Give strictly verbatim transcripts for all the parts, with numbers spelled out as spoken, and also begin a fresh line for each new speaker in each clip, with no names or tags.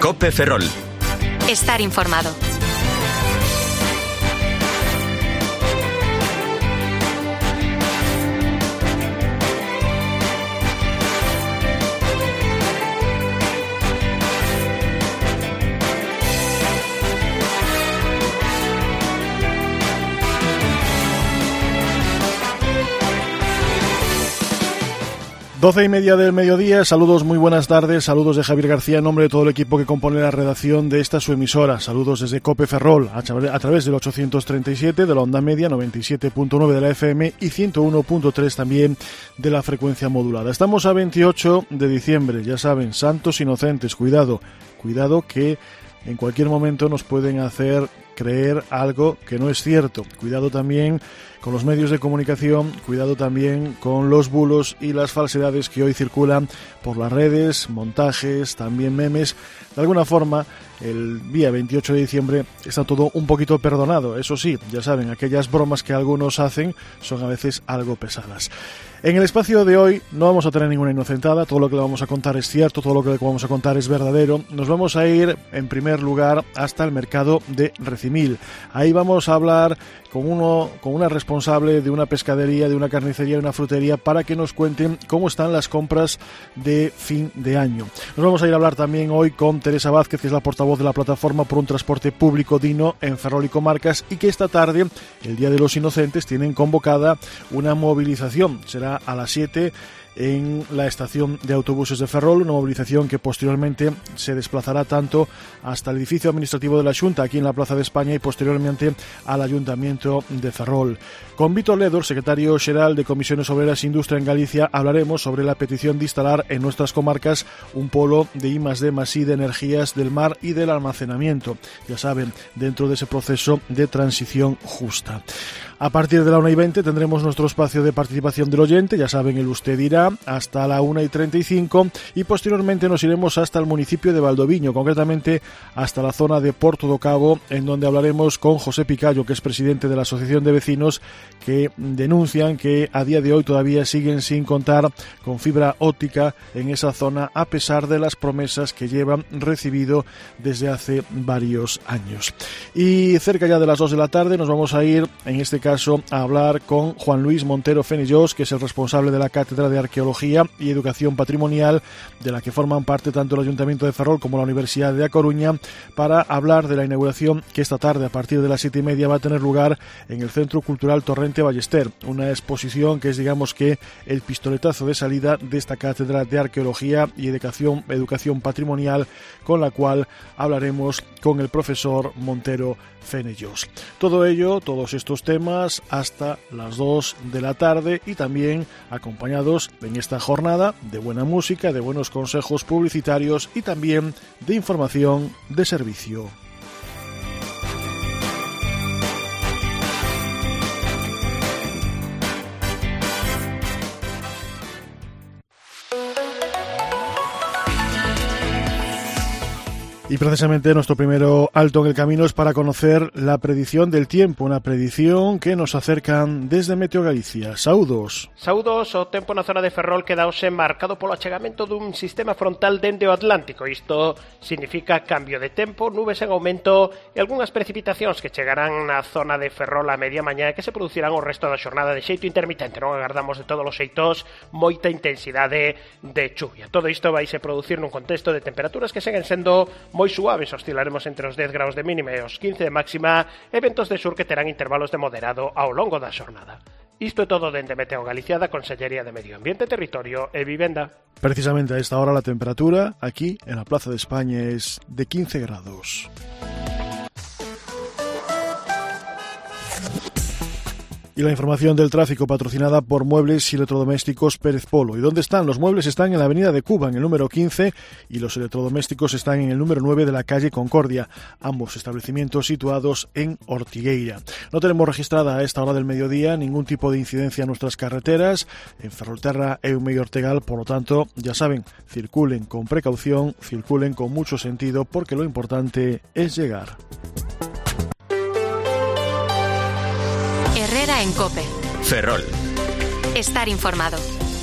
COPE Ferrol.
Estar informado.
Doce y media del mediodía, saludos, muy buenas tardes, saludos de Javier García en nombre de todo el equipo que compone la redacción de esta su emisora, saludos desde COPE Ferrol, a, a través del ochocientos treinta y siete de la onda media, noventa y siete punto nueve de la F M y ciento uno punto tres también de la frecuencia modulada. Estamos a veintiocho de diciembre, ya saben, santos inocentes, cuidado, cuidado que en cualquier momento nos pueden hacer creer algo que no es cierto. Cuidado también con los medios de comunicación, cuidado también con los bulos y las falsedades que hoy circulan por las redes, montajes, también memes. De alguna forma, el día veintiocho de diciembre está todo un poquito perdonado. Eso sí, ya saben, aquellas bromas que algunos hacen son a veces algo pesadas. En el espacio de hoy no vamos a tener ninguna inocentada, todo lo que le vamos a contar es cierto, todo lo que le vamos a contar es verdadero. Nos vamos a ir en primer lugar hasta el mercado de Recimil. Ahí vamos a hablar con uno, con una responsable de una pescadería, de una carnicería, de una frutería, para que nos cuenten cómo están las compras de fin de año. Nos vamos a ir a hablar también hoy con Teresa Vázquez, que es la portavoz de la Plataforma por un Transporte Público Digno en Ferrol y Comarcas, y que esta tarde, el Día de los Inocentes, tienen convocada una movilización. Será a las siete en la estación de autobuses de Ferrol, una movilización que posteriormente se desplazará tanto hasta el edificio administrativo de la Xunta, aquí en la Plaza de España, y posteriormente al Ayuntamiento de Ferrol. Con Vítor Ledor, secretario xeral de Comisiones Obreras e Industria en Galicia, hablaremos sobre la petición de instalar en nuestras comarcas un polo de I más D más I de energías del mar y del almacenamiento, ya saben, dentro de ese proceso de transición justa. A partir de la una y veinte tendremos nuestro espacio de participación del oyente, ya saben, el Usted dirá, hasta la una y treinta y cinco, y posteriormente nos iremos hasta el municipio de Valdoviño, concretamente hasta la zona de Porto do Cabo, en donde hablaremos con José Picayo, que es presidente de la Asociación de Vecinos, que denuncian que a día de hoy todavía siguen sin contar con fibra óptica en esa zona, a pesar de las promesas que llevan recibido desde hace varios años. Y cerca ya de las dos de la tarde nos vamos a ir, en este caso, a hablar con Juan Luis Montero Fenellós, que es el responsable de la Cátedra de Arqueología y Educación Patrimonial, de la que forman parte tanto el Ayuntamiento de Ferrol como la Universidad de A Coruña, para hablar de la inauguración que esta tarde, a partir de las siete y media, va a tener lugar en el Centro Cultural Torrente Ballester, una exposición que es, digamos que, el pistoletazo de salida de esta Cátedra de Arqueología y Educación, Educación Patrimonial, con la cual hablaremos con el profesor Montero Fenellós. Todo ello, todos estos temas, hasta las dos de la tarde, y también acompañados en esta jornada de buena música, de buenos consejos publicitarios y también de información de servicio. Y precisamente nuestro primero alto en el camino es para conocer la predicción del tiempo, una predicción que nos acercan desde Meteo Galicia. Saúdos.
Saúdos, o tempo na zona de Ferrol quedaose marcado polo achegamento dun sistema frontal dende o Atlántico. Isto significa cambio de tempo, nubes en aumento e algunhas precipitacións que chegarán na zona de Ferrol a media mañá e que se producirán o resto da xornada de xeito intermitente. Non agardamos de todos os xeitos moita intensidade de chuvia. Todo isto vai se producir nun contexto de temperaturas que seguen sendo moi suaves, oscilaremos entre os dez graus de mínima e os quince de máxima, e ventos de sur que terán intervalos de moderado ao longo da xornada. Isto é todo dende Meteo Galicia, da Consellería de Medio Ambiente, Territorio e Vivenda.
Precisamente a esta hora la temperatura aquí en la Plaza de España es de quince grados. Y la información del tráfico, patrocinada por Muebles y Electrodomésticos Pérez Polo. ¿Y dónde están? Los muebles están en la avenida de Cuba, en el número quince, y los electrodomésticos están en el número nueve de la calle Concordia, ambos establecimientos situados en Ortigueira. No tenemos registrada a esta hora del mediodía ningún tipo de incidencia en nuestras carreteras, en Ferrolterra, Eume y Ortegal. Por lo tanto, ya saben, circulen con precaución, circulen con mucho sentido, porque lo importante es llegar.
Herrera en COPE.
Ferrol.
Estar informado.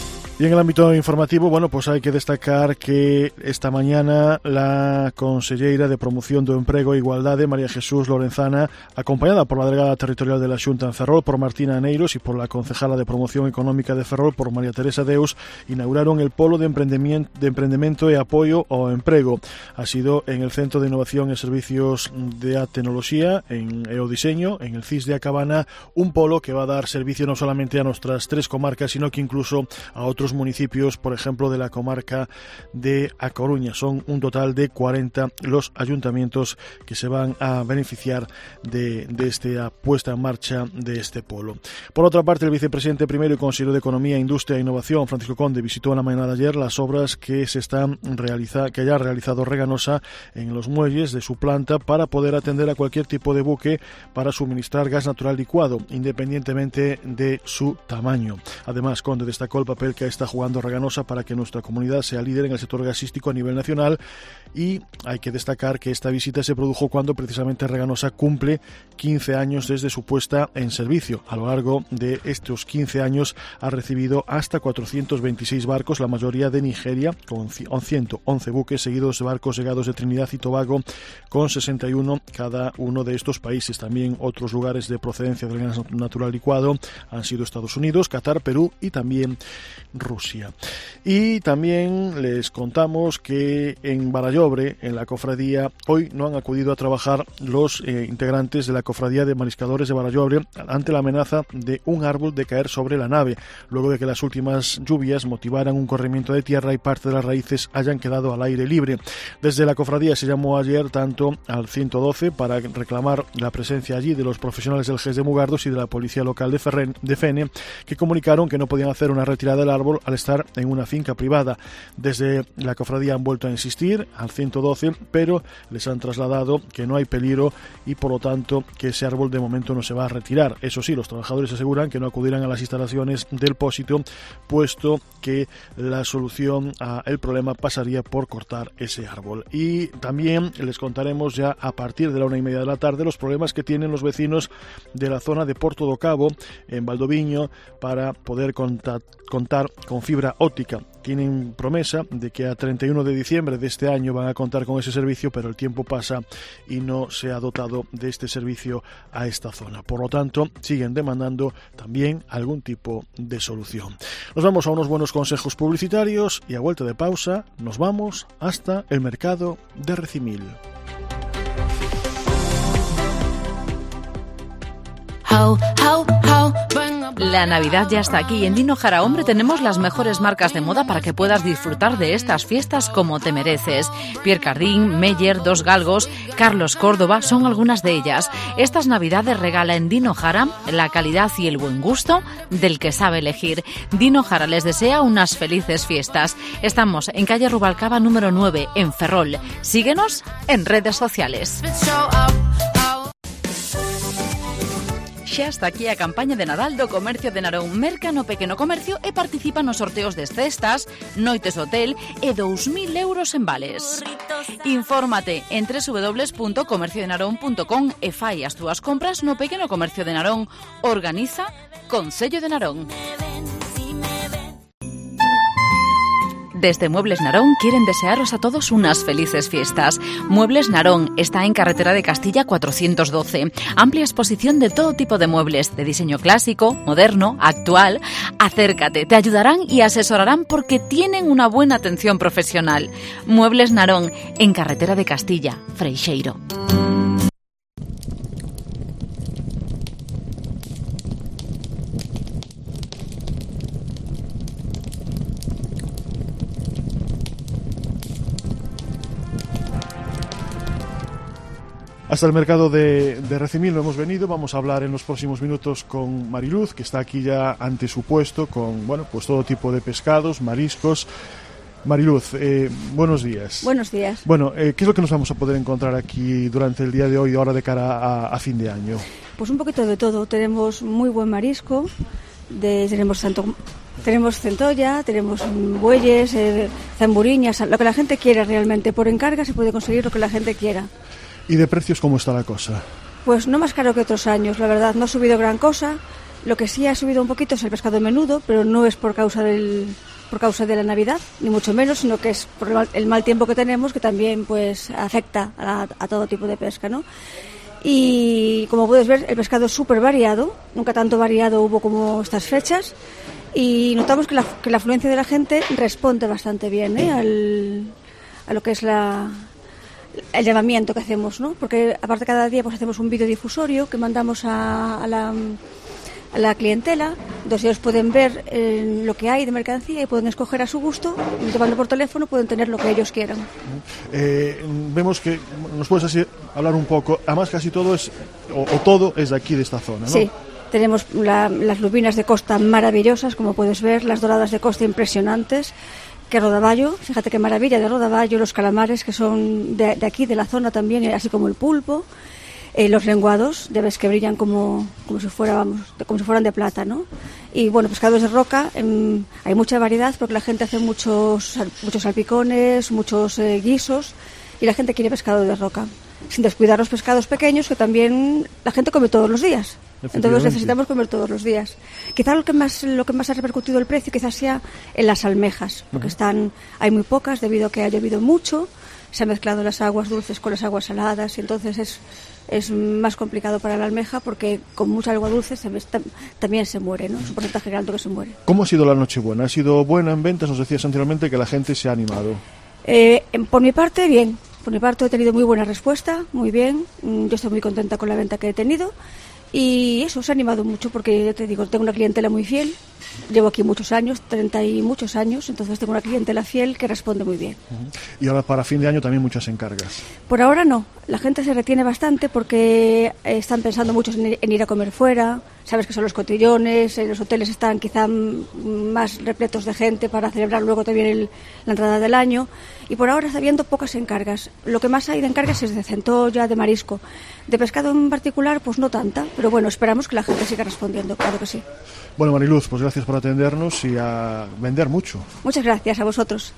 Y en el ámbito informativo, bueno, pues hay que destacar que esta mañana la conselleira de Promoción do Emprego e Igualdade, María Jesús Lorenzana, acompañada por la delegada territorial de la Xunta en Ferrol, por Martina Aneiros, y por la concejala de Promoción Económica de Ferrol, por María Teresa Deus, inauguraron el Polo de Emprendimiento, de Emprendemento e Apoio ao Emprego. Ha sido en el Centro de Innovación e Servicios de a Tecnoloxía en, e o Diseño, en el C I S de A Cabana, un polo que va a dar servicio no solamente a nuestras tres comarcas, sino que incluso a otros municipios, por ejemplo, de la comarca de A Coruña. Son un total de cuarenta los ayuntamientos que se van a beneficiar de, de esta puesta en marcha de este polo. Por otra parte, el vicepresidente primero y consejero de Economía, Industria e Innovación, Francisco Conde, visitó en la mañana de ayer las obras que se están realiza, que haya realizado Reganosa en los muelles de su planta para poder atender a cualquier tipo de buque para suministrar gas natural licuado, independientemente de su tamaño. Además, Conde destacó el papel que está jugando Reganosa para que nuestra comunidad sea líder en el sector gasístico a nivel nacional, y hay que destacar que esta visita se produjo cuando precisamente Reganosa cumple quince años desde su puesta en servicio. A lo largo de estos quince años ha recibido hasta cuatrocientos veintiséis barcos, la mayoría de Nigeria, con ciento once buques, seguidos de barcos llegados de Trinidad y Tobago, con sesenta y uno cada uno de estos países. También otros lugares de procedencia del gas natural licuado han sido Estados Unidos, Qatar, Perú y también Rusia. Y también les contamos que en Barallobre, en la cofradía, hoy no han acudido a trabajar los eh, integrantes de la cofradía de mariscadores de Barallobre ante la amenaza de un árbol de caer sobre la nave, luego de que las últimas lluvias motivaran un corrimiento de tierra y parte de las raíces hayan quedado al aire libre. Desde la cofradía se llamó ayer tanto al ciento doce para reclamar la presencia allí de los profesionales del G E S de Mugardos y de la policía local de, Ferren, de Fene, que comunicaron que no podían hacer una retirada del árbol al estar en una finca privada. Desde la cofradía han vuelto a insistir al ciento doce, pero les han trasladado que no hay peligro y por lo tanto que ese árbol de momento no se va a retirar. Eso sí, los trabajadores aseguran que no acudirán a las instalaciones del Pósito, puesto que la solución al problema pasaría por cortar ese árbol. Y también les contaremos ya a partir de la una y media de la tarde los problemas que tienen los vecinos de la zona de Porto do Cabo, en Valdoviño, para poder contar, contar con fibra óptica. Tienen promesa de que a treinta y uno de diciembre de este año van a contar con ese servicio, pero el tiempo pasa y no se ha dotado de este servicio a esta zona. Por lo tanto, siguen demandando también algún tipo de solución. Nos vamos a unos buenos consejos publicitarios y a vuelta de pausa nos vamos hasta el mercado de Recimil.
How, how, how, la Navidad ya está aquí y en Dino Jara Hombre tenemos las mejores marcas de moda para que puedas disfrutar de estas fiestas como te mereces. Pierre Cardin, Meyer, Dos Galgos, Carlos Córdoba son algunas de ellas. Estas Navidades regala en Dino Jara la calidad y el buen gusto del que sabe elegir. Dino Jara les desea unas felices fiestas. Estamos en calle Rubalcaba número nueve en Ferrol. Síguenos en redes sociales. Xa está aquí a campaña de Nadal do Comercio de Narón. Merca no pequeno comercio e participa nos sorteos de cestas, noites hotel e dous mil euros en vales. Infórmate en doble u doble u doble u punto comercio de narón punto com e fai as túas compras no pequeno comercio de Narón. Organiza Concello de Narón. Desde Muebles Narón quieren desearos a todos unas felices fiestas. Muebles Narón está en carretera de Castilla cuatrocientos doce. Amplia exposición de todo tipo de muebles, de diseño clásico, moderno, actual. Acércate, te ayudarán y asesorarán porque tienen una buena atención profesional. Muebles Narón, en carretera de Castilla, Freixeiro.
Hasta el mercado de, de Recimil no hemos venido. Vamos a hablar en los próximos minutos con Mariluz, que está aquí ya ante su puesto con, bueno, pues todo tipo de pescados, mariscos. Mariluz, eh, buenos días.
Buenos días.
Bueno, eh, ¿qué es lo que nos vamos a poder encontrar aquí durante el día de hoy, ahora de cara a, a fin de año?
Pues un poquito de todo. Tenemos muy buen marisco, de, tenemos tanto... Tenemos centolla, tenemos bueyes, eh, zamburiñas, lo que la gente quiera realmente. Por encarga se puede conseguir lo que la gente quiera.
¿Y de precios cómo está la cosa?
Pues no más caro que otros años, la verdad. No ha subido gran cosa. Lo que sí ha subido un poquito es el pescado menudo, pero no es por causa del, por causa de la Navidad, ni mucho menos, sino que es por el mal, el mal tiempo que tenemos, que también pues afecta a, a todo tipo de pesca, ¿no? Y como puedes ver, el pescado es súper variado, nunca tanto variado hubo como estas fechas, y notamos que la, que la afluencia de la gente responde bastante bien, ¿eh? Al, a lo que es la, el llamamiento que hacemos, ¿no? Porque aparte cada día pues hacemos un vídeo difusorio que mandamos a, a la... a la clientela, donde ellos pueden ver eh, lo que hay de mercancía y pueden escoger a su gusto, y llamando por teléfono pueden tener lo que ellos quieran.
Eh, vemos que nos puedes así hablar un poco, además casi todo es, o, o todo es de aquí, de esta zona, ¿no?
Sí, tenemos la, las lubinas de costa maravillosas, como puedes ver, las doradas de costa impresionantes, que rodaballo, fíjate qué maravilla de rodaballo, los calamares que son de, de aquí, de la zona también, así como el pulpo. Eh, los lenguados, ya ves que brillan como, como, si fuera, vamos, como si fueran de plata, ¿no? Y bueno, pescados de roca, eh, hay mucha variedad porque la gente hace muchos, muchos salpicones, muchos eh, guisos, y la gente quiere pescado de roca, sin descuidar los pescados pequeños que también la gente come todos los días. Entonces necesitamos comer todos los días. Quizás lo que más lo que más ha repercutido el precio quizás sea en las almejas, porque están hay muy pocas debido a que ha llovido mucho, se han mezclado las aguas dulces con las aguas saladas, y entonces es es más complicado para la almeja porque con mucha agua dulce se, también se muere, ¿no? Es un porcentaje alto que se muere.
¿Cómo ha sido la Nochebuena? ¿Ha sido buena en ventas? Nos decías anteriormente que la gente se ha animado.
Eh, por mi parte, bien. Por mi parte he tenido muy buena respuesta, muy bien. Yo estoy muy contenta con la venta que he tenido. Y eso, se ha animado mucho porque, ya te digo, tengo una clientela muy fiel. Llevo aquí muchos años, treinta y muchos años, entonces tengo una clientela fiel que responde muy bien.
Uh-huh. Y ahora para fin de año también muchas encargas.
Por ahora no, la gente se retiene bastante porque están pensando muchos en ir, en ir a comer fuera. Sabes que son los cotillones, los hoteles están quizá más repletos de gente para celebrar luego también el, la entrada del año. Y por ahora está habiendo pocas encargas. Lo que más hay de encargas es de centolla, de marisco. De pescado en particular, pues no tanta, pero bueno, esperamos que la gente siga respondiendo, claro que sí.
Bueno, Mariluz, pues gracias por atendernos y a vender mucho.
Muchas gracias a vosotros.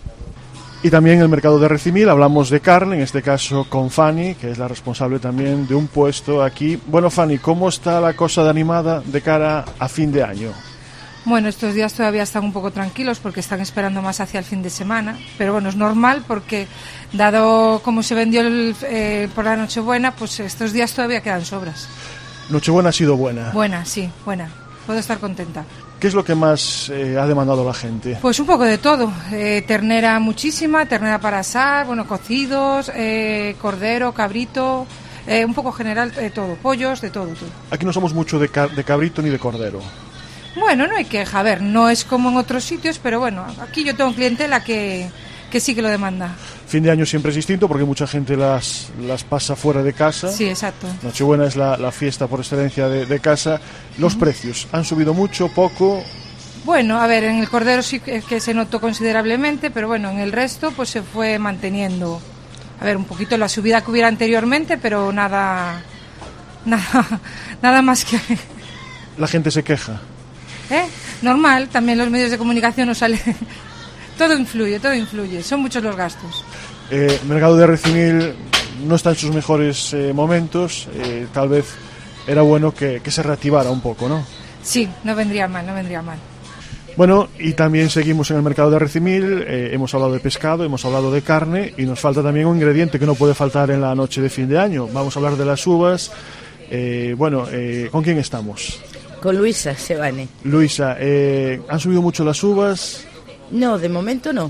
Y también en el mercado de Recimil hablamos de carne, en este caso con Fanny, que es la responsable también de un puesto aquí. Bueno, Fanny, ¿cómo está la cosa de animada de cara a fin de año?
Bueno, estos días todavía están un poco tranquilos porque están esperando más hacia el fin de semana, pero bueno, es normal porque dado cómo se vendió el, eh, por la Nochebuena, pues estos días todavía quedan sobras.
Nochebuena ha sido buena.
Buena, sí, buena. Puedo estar contenta.
¿Qué es lo que más eh, ha demandado la gente?
Pues un poco de todo. Eh, ternera muchísima, ternera para asar, bueno, cocidos, eh, cordero, cabrito, eh, un poco general eh, todo, pollos, de todo, todo.
Aquí no somos mucho de, ca- de cabrito ni de cordero.
Bueno, no hay queja, a ver, no es como en otros sitios, pero bueno, aquí yo tengo clientela que, que sí que lo demanda.
Fin de año siempre es distinto porque mucha gente las, las pasa fuera de casa.
Sí, exacto.
Nochebuena es la, la fiesta por excelencia de, de casa. Los uh-huh. precios han subido mucho, poco.
Bueno, a ver, en el cordero sí que se notó considerablemente, pero bueno, en el resto pues se fue manteniendo. A ver, un poquito la subida que hubiera anteriormente, pero nada, nada, nada más que.
La gente se queja.
¿Eh? Normal, también los medios de comunicación nos salen. Todo influye, todo influye, son muchos los gastos.
Eh, el mercado de Recimil no está en sus mejores eh, momentos, eh, tal vez era bueno que, que se reactivara un poco, ¿no?
Sí, no vendría mal, no vendría mal.
Bueno, y también seguimos en el mercado de Recimil, eh, hemos hablado de pescado, hemos hablado de carne y nos falta también un ingrediente que no puede faltar en la noche de fin de año. Vamos a hablar de las uvas. Eh, bueno, eh, ¿con quién estamos?
Con Luisa Sebane.
Luisa, eh, ¿han subido mucho las uvas?
No, de momento no.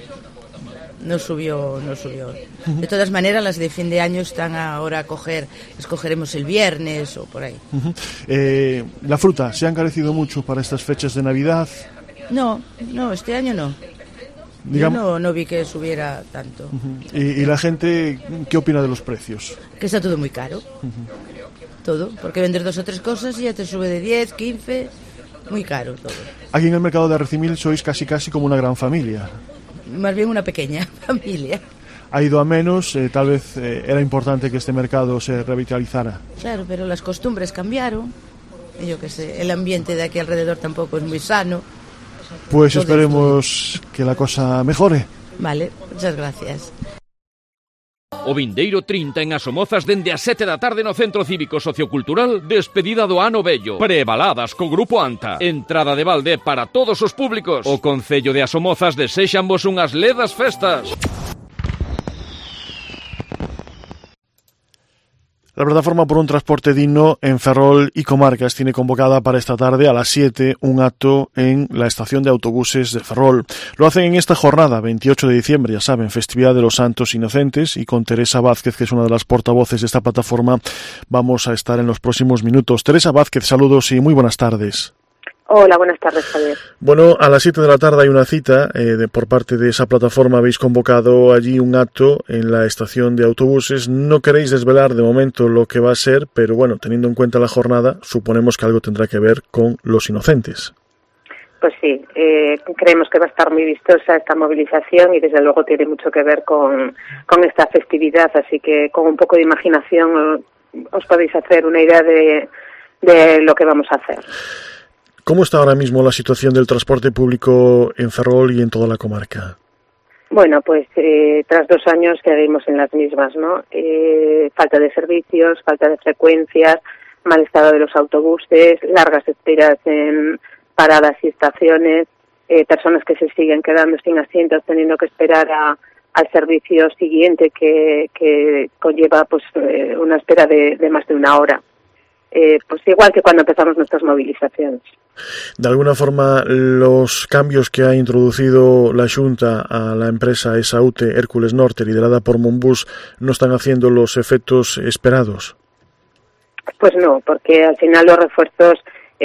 No subió, no subió. De todas maneras, las de fin de año están ahora a coger, las cogeremos el viernes o por ahí.
Uh-huh. Eh, ¿La fruta se ha encarecido mucho para estas fechas de Navidad?
No, no, este año no. Digam- Yo no, no vi que subiera tanto.
Uh-huh. ¿Y, ¿Y la gente qué opina de los precios?
Que está todo muy caro. Uh-huh. Todo, porque vender dos o tres cosas y ya te sube de diez, quince, muy caro todo.
Aquí en el mercado de Recimil sois casi casi como una gran familia.
Más bien una pequeña familia.
Ha ido a menos, eh, tal vez eh, era importante que este mercado se revitalizara.
Claro, pero las costumbres cambiaron. Yo qué sé, el ambiente de aquí alrededor tampoco es muy sano.
Pues todo esperemos esto. Que la cosa mejore.
Vale, muchas gracias.
O vindeiro trinta en Asomozas dende as sete da tarde no Centro Cívico Sociocultural, despedida do ano vello. Prebaladas co Grupo Anta. Entrada de balde para todos os públicos. O Concello de Asomozas desexanvos unhas ledas festas.
La plataforma por un transporte digno en Ferrol y comarcas tiene convocada para esta tarde a las siete un acto en la estación de autobuses de Ferrol. Lo hacen en esta jornada, veintiocho de diciembre, ya saben, festividad de los Santos Inocentes, y con Teresa Vázquez, que es una de las portavoces de esta plataforma, vamos a estar en los próximos minutos. Teresa Vázquez, saludos y muy buenas tardes.
Hola, buenas tardes, Javier.
Bueno, a las siete de la tarde hay una cita eh, de, por parte de esa plataforma. Habéis convocado allí un acto en la estación de autobuses. No queréis desvelar de momento lo que va a ser, pero bueno, teniendo en cuenta la jornada, suponemos que algo tendrá que ver con los inocentes.
Pues sí, eh, creemos que va a estar muy vistosa esta movilización y desde luego tiene mucho que ver con, con esta festividad, así que con un poco de imaginación os podéis hacer una idea de, de lo que vamos a hacer.
¿Cómo está ahora mismo la situación del transporte público en Ferrol y en toda la comarca?
Bueno, pues eh, tras dos años seguimos en las mismas, ¿no? Eh, falta de servicios, falta de frecuencias, mal estado de los autobuses, largas esperas en paradas y estaciones, eh, personas que se siguen quedando sin asientos, teniendo que esperar a, al servicio siguiente que, que conlleva pues eh, una espera de, de más de una hora. Eh, pues igual que cuando empezamos nuestras movilizaciones.
De alguna forma, los cambios que ha introducido la Xunta a la empresa Esaute Hércules Norte, liderada por Monbus, no están haciendo los efectos esperados.
Pues no, porque al final los refuerzos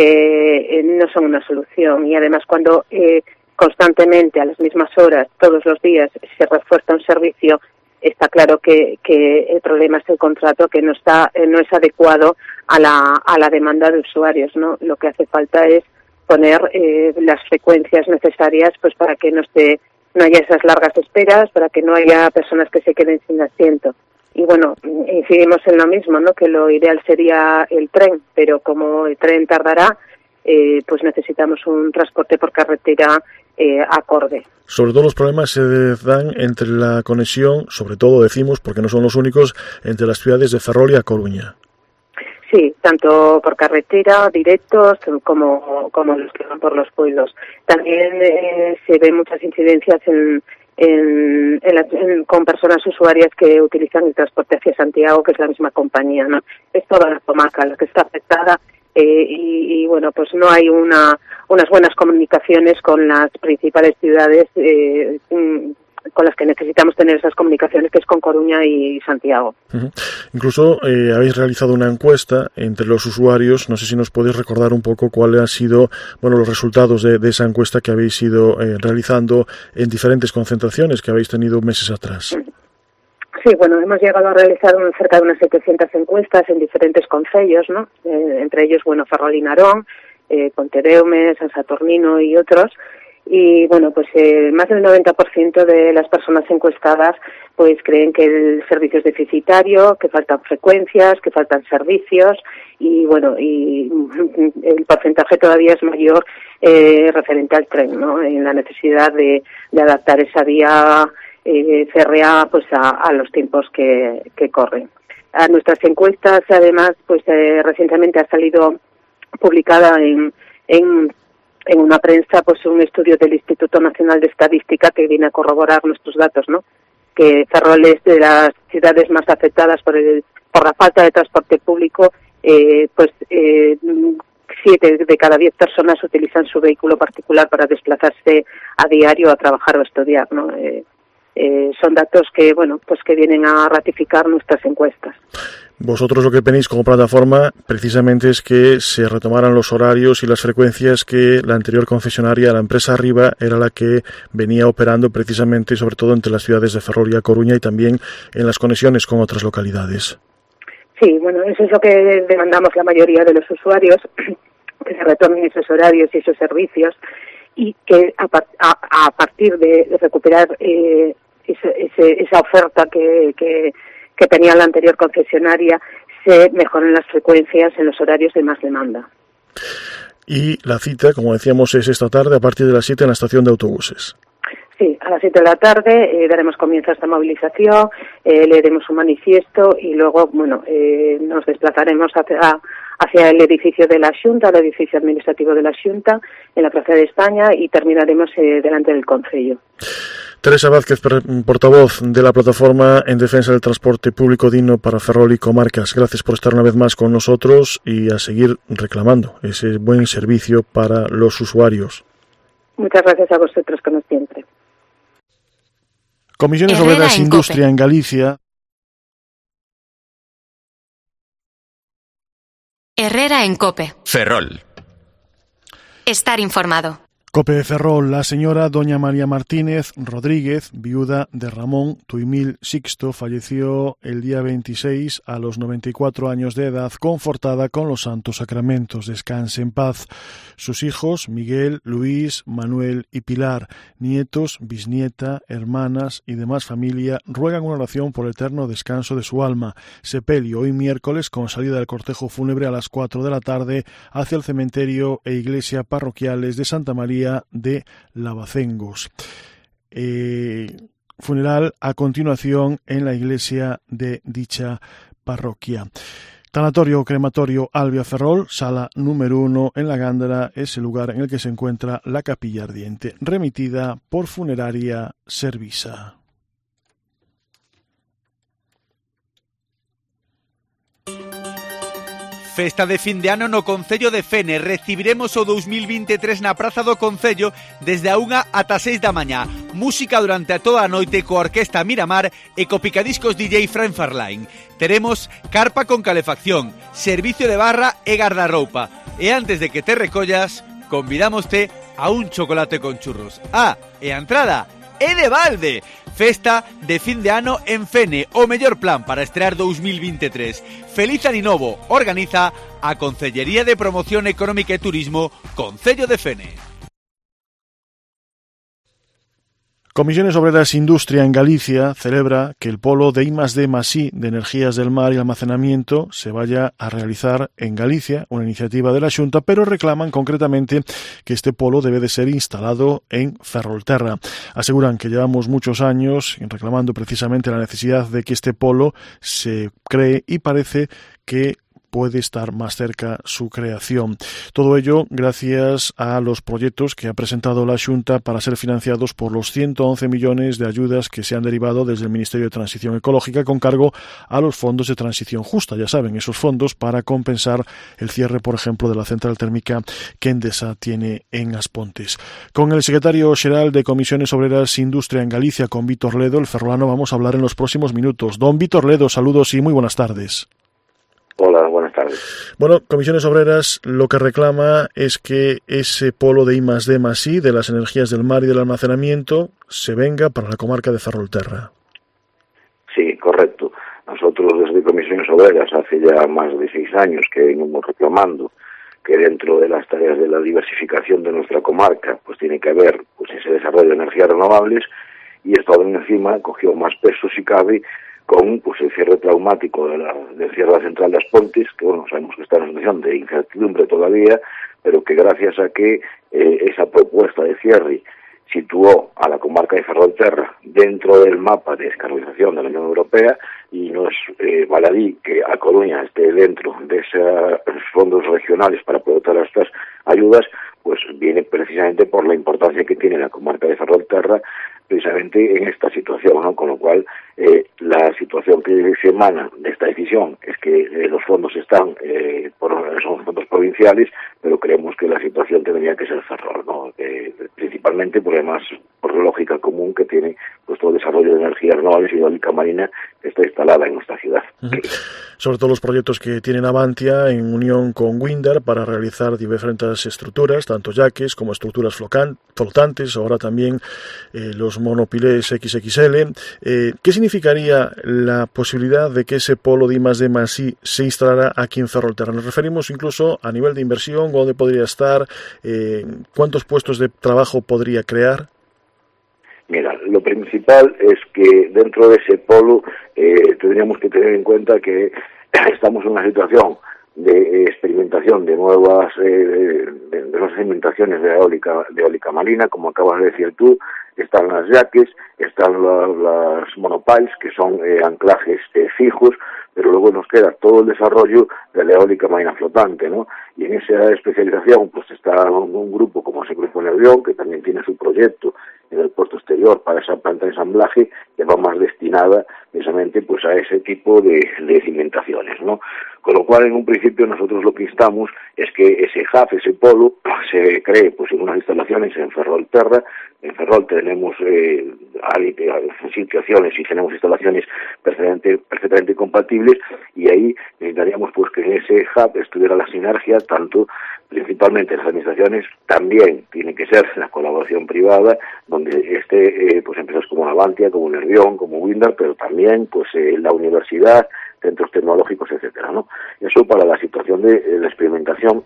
eh, no son una solución, y además cuando eh, constantemente a las mismas horas, todos los días, se refuerza un servicio, está claro que, que el problema es el contrato, que no está eh, no es adecuado a la a la demanda de usuarios, ¿no? Lo que hace falta es poner eh, las frecuencias necesarias pues para que no esté no haya esas largas esperas, para que no haya personas que se queden sin asiento. Y bueno, incidimos en lo mismo, ¿no? Que lo ideal sería el tren, pero como el tren tardará, eh, pues necesitamos un transporte por carretera eh, acorde.
Sobre todo los problemas se dan entre la conexión, sobre todo decimos, porque no son los únicos, entre las ciudades de Ferrol y A Coruña.
Sí, tanto por carretera, directos, como, como los que van por los pueblos. También eh, se ven muchas incidencias en, en, en, la, en con personas usuarias que utilizan el transporte hacia Santiago, que es la misma compañía, ¿no? Es toda la comarca la que está afectada. Eh, y, y bueno, pues no hay una unas buenas comunicaciones con las principales ciudades eh, con las que necesitamos tener esas comunicaciones, que es con Coruña y Santiago. Uh-huh.
Incluso eh, habéis realizado una encuesta entre los usuarios. No sé si nos podéis recordar un poco cuáles han sido bueno los resultados de, de esa encuesta que habéis ido eh, realizando en diferentes concentraciones que habéis tenido meses atrás. Uh-huh.
Sí, bueno, hemos llegado a realizar un, cerca de unas setecientas encuestas en diferentes concellos, ¿no? Eh, entre ellos, bueno, Ferrol y Narón, eh, Pontedeume, San Saturnino y otros. Y bueno, pues eh, más del noventa por ciento de las personas encuestadas pues creen que el servicio es deficitario, que faltan frecuencias, que faltan servicios, y bueno, y el porcentaje todavía es mayor eh, referente al tren, ¿no? En la necesidad de, de adaptar esa vía eh, férrea pues a, a los tiempos que, que corren. A nuestras encuestas, además, pues eh, recientemente ha salido publicada en, en en una prensa pues un estudio del Instituto Nacional de Estadística que viene a corroborar nuestros datos, ¿no? Que Ferrol es de las ciudades más afectadas por el por la falta de transporte público, eh, pues eh, siete de cada diez personas utilizan su vehículo particular para desplazarse a diario a trabajar o a estudiar, ¿no? Eh, eh, son datos que bueno pues que vienen a ratificar nuestras encuestas.
Vosotros lo que pedís como plataforma precisamente es que se retomaran los horarios y las frecuencias que la anterior concesionaria, la empresa Arriba, era la que venía operando precisamente, sobre todo entre las ciudades de Ferrol y A Coruña, y también en las conexiones con otras localidades.
Sí, bueno, eso es lo que demandamos la mayoría de los usuarios, que se retomen esos horarios y esos servicios, y que a, a, a partir de, de recuperar eh, ese, ese, esa oferta que... que que tenía la anterior concesionaria, se mejoren las frecuencias en los horarios de más demanda.
Y la cita, como decíamos, es esta tarde a partir de las siete en la estación de autobuses.
Sí, a las siete de la tarde eh, daremos comienzo a esta movilización, eh, leeremos un manifiesto y luego, bueno, eh, nos desplazaremos hacia, hacia el edificio de la Xunta, el edificio administrativo de la Xunta, en la Plaza de España, y terminaremos eh, delante del Concello.
Teresa Vázquez, portavoz de la Plataforma en Defensa del Transporte Público Digno para Ferrol y Comarcas. Gracias por estar una vez más con nosotros y a seguir reclamando ese buen servicio para los usuarios.
Muchas gracias a vosotros, como siempre.
Comisiones Obreras Industria en Galicia.
Herrera en COPE.
Ferrol.
Estar informado.
COPE de Ferrol, la señora doña María Martínez Rodríguez, viuda de Ramón Tuimil Sixto, falleció el día veintiséis a los noventa y cuatro años de edad, confortada con los santos sacramentos. Descanse en paz. Sus hijos, Miguel, Luis, Manuel y Pilar, nietos, bisnieta, hermanas y demás familia, ruegan una oración por el eterno descanso de su alma. Sepelio hoy miércoles, con salida del cortejo fúnebre a las cuatro de la tarde, hacia el cementerio e iglesia parroquiales de Santa María de Lavacengos. Eh, funeral a continuación en la iglesia de dicha parroquia. Tanatorio crematorio Albia Ferrol, sala número uno en la Gándara, es el lugar en el que se encuentra la capilla ardiente, remitida por Funeraria Servisa.
Festa de fin de ano no Concello de Fene. Recibiremos o dos mil veintitrés na Praza do Concello desde a unha ata seis da mañá. Música durante a toda a noite coa Orquesta Miramar e co Picadiscos D J Fran Farline. Teremos carpa con calefacción, servicio de barra e gardarroupa. E antes de que te recollas, convidámoste a un chocolate con churros. Ah, e a entrada é de balde. Festa de fin de ano en Fene, o mellor plan para estrear dos mil veintitrés. Feliz Aninovo, organiza a Concellería de Promoción Económica e Turismo, Concello de Fene.
Comisiones Obreras Industria en Galicia celebra que el polo de I más D más I de energías del mar y almacenamiento se vaya a realizar en Galicia, una iniciativa de la Xunta, pero reclaman concretamente que este polo debe de ser instalado en Ferrolterra. Aseguran que llevamos muchos años reclamando precisamente la necesidad de que este polo se cree y parece que puede estar más cerca su creación. Todo ello gracias a los proyectos que ha presentado la Xunta para ser financiados por los ciento once millones de ayudas que se han derivado desde el Ministerio de Transición Ecológica con cargo a los fondos de transición justa. Ya saben, esos fondos para compensar el cierre, por ejemplo, de la central térmica que Endesa tiene en Aspontes. Con el secretario xeral de Comisiones Obreras Industria en Galicia, con Vítor Ledo, el ferrolano, vamos a hablar en los próximos minutos. Don Vítor Ledo, saludos y muy buenas tardes.
Hola, buenas tardes.
Bueno, Comisiones Obreras lo que reclama es que ese polo de I más D más I de las energías del mar y del almacenamiento se venga para la comarca de Ferrolterra.
Sí, correcto. Nosotros desde Comisiones Obreras hace ya más de seis años que venimos reclamando que dentro de las tareas de la diversificación de nuestra comarca pues tiene que haber pues ese desarrollo de energías renovables, y esto encima cogió más peso si cabe con pues el cierre traumático de la, del cierre de la central de Aspontes, que bueno, sabemos que está en una situación de incertidumbre todavía, pero que gracias a que eh, esa propuesta de cierre situó a la comarca de Ferrolterra dentro del mapa de descarbonización de la Unión Europea, y no es eh, baladí que A Coruña esté dentro de esos fondos regionales para poder dar estas ayudas, pues viene precisamente por la importancia que tiene la comarca de Ferrolterra precisamente en esta situación, ¿no? Con lo cual eh, la situación que se emana de esta decisión es que eh, los fondos están eh, por, son fondos provinciales, pero creemos que la situación tendría que ser Ferrol, ¿no? Eh, principalmente por además por la lógica común que tiene pues todo el desarrollo de energías renovables y eólica marina que está instalada en nuestra ciudad.
Uh-huh. Sobre todo los proyectos que tienen Avantia en unión con Windar para realizar diferentes estructuras, tanto yaques como estructuras flotantes, ahora también eh, los monopilés equis equis ele. Eh, ¿Qué significaría la posibilidad de que ese polo de I más D más I se instalara aquí en Ferrolterra? Nos referimos incluso a nivel de inversión, dónde podría estar, eh, cuántos puestos de trabajo podría crear.
Mira, lo principal es que dentro de ese polo eh, tendríamos que tener en cuenta que estamos en una situación de eh, experimentación de nuevas eh, de, de nuevas experimentaciones de eólica, de eólica marina, como acabas de decir tú. Están las yaques, están la, las monopiles, que son eh, anclajes eh, fijos, pero luego nos queda todo el desarrollo de la eólica marina flotante, ¿no? Y en esa especialización pues está un, un grupo como ese Grupo Nervión, que también tiene su proyecto en el puerto exterior para esa planta de ensamblaje, que va más destinada precisamente pues a ese tipo de, de cimentaciones, ¿no? Con lo cual, en un principio, nosotros lo que instamos es que ese hub, ese polo, se cree pues en unas instalaciones en Ferrolterra. En Ferrol tenemos eh, situaciones y tenemos instalaciones perfectamente, perfectamente compatibles, y ahí necesitaríamos pues que en ese hub estuviera la sinergia, tanto principalmente las administraciones, también tiene que ser la colaboración privada, donde esté eh, pues empresas como Navantia, como Nervión, como Windar, pero también pues eh, la universidad, centros tecnológicos, etcétera, ¿no? Eso para la situación de, de la experimentación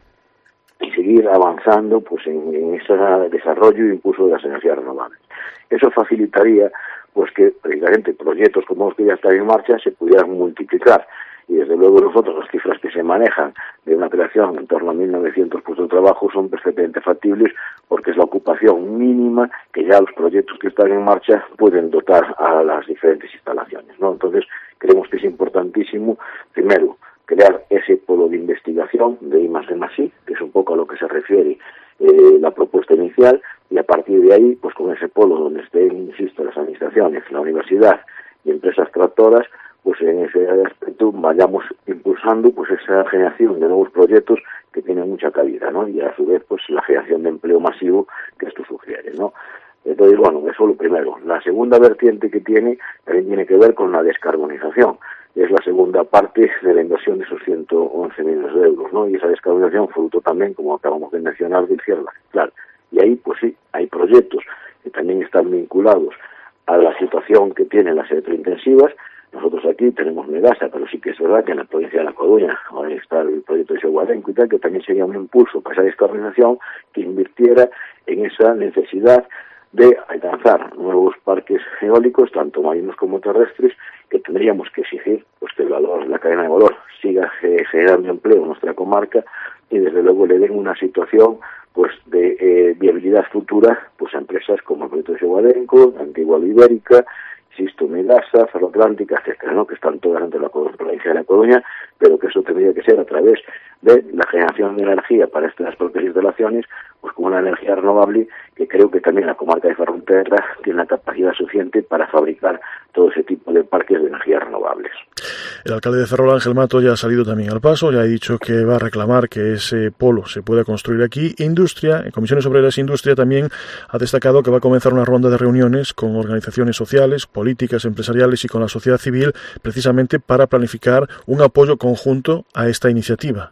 y seguir avanzando pues en, en ese desarrollo e impulso de las energías renovables. Eso facilitaría pues que precisamente proyectos como los que ya están en marcha se pudieran multiplicar, y desde luego nosotros las cifras que se manejan de una creación en torno a mil novecientos puestos de trabajo son perfectamente factibles, porque es la ocupación mínima que ya los proyectos que están en marcha pueden dotar a las diferentes instalaciones, ¿no? Entonces creemos que es importantísimo, primero, crear ese polo de investigación de I más D más I, que es un poco a lo que se refiere eh, la propuesta inicial, y a partir de ahí, pues con ese polo donde estén, insisto, las administraciones, la universidad y empresas tractoras, pues en ese aspecto vayamos impulsando pues esa generación de nuevos proyectos que tienen mucha cabida, ¿no? Y a su vez pues la generación de empleo masivo que esto sugiere, ¿no? Entonces, bueno, eso lo primero. La segunda vertiente que tiene también tiene que ver con la descarbonización. Es la segunda parte de la inversión de esos ciento once millones de euros, ¿no? Y esa descarbonización fruto también, como acabamos de mencionar, del cierre claro. Y ahí, pues sí, hay proyectos que también están vinculados a la situación que tienen las electrointensivas. Nosotros aquí tenemos Medasa, pero sí que es verdad que en la provincia de La Coruña ahora está el proyecto de Seguadenco y tal, que también sería un impulso para esa descarbonización que invirtiera en esa necesidad de alcanzar nuevos parques eólicos, tanto marinos como terrestres, que tendríamos que exigir pues que el valor, la cadena de valor siga eh, generando empleo en nuestra comarca, y desde luego le den una situación pues de eh, viabilidad futura pues a empresas como el proyecto de Seguadenco, Antigua Ibérica, insisto, Medasa, Ferroatlántica, etcétera, ¿no? Que están todas dentro de la provincia de La Coruña, pero que eso tendría que ser a través de la generación de energía para estas propias instalaciones, pues como una energía renovable, que creo que también la comarca de Ferrolterra tiene la capacidad suficiente para fabricar todo ese tipo de parques de energías renovables.
El alcalde de Ferrol, Ángel Mato, ya ha salido también al paso, ya ha dicho que va a reclamar que ese polo se pueda construir aquí. Industria, en Comisiones Obreras e Industria, también ha destacado que va a comenzar una ronda de reuniones con organizaciones sociales, políticas, empresariales y con la sociedad civil, precisamente para planificar un apoyo conjunto a esta iniciativa.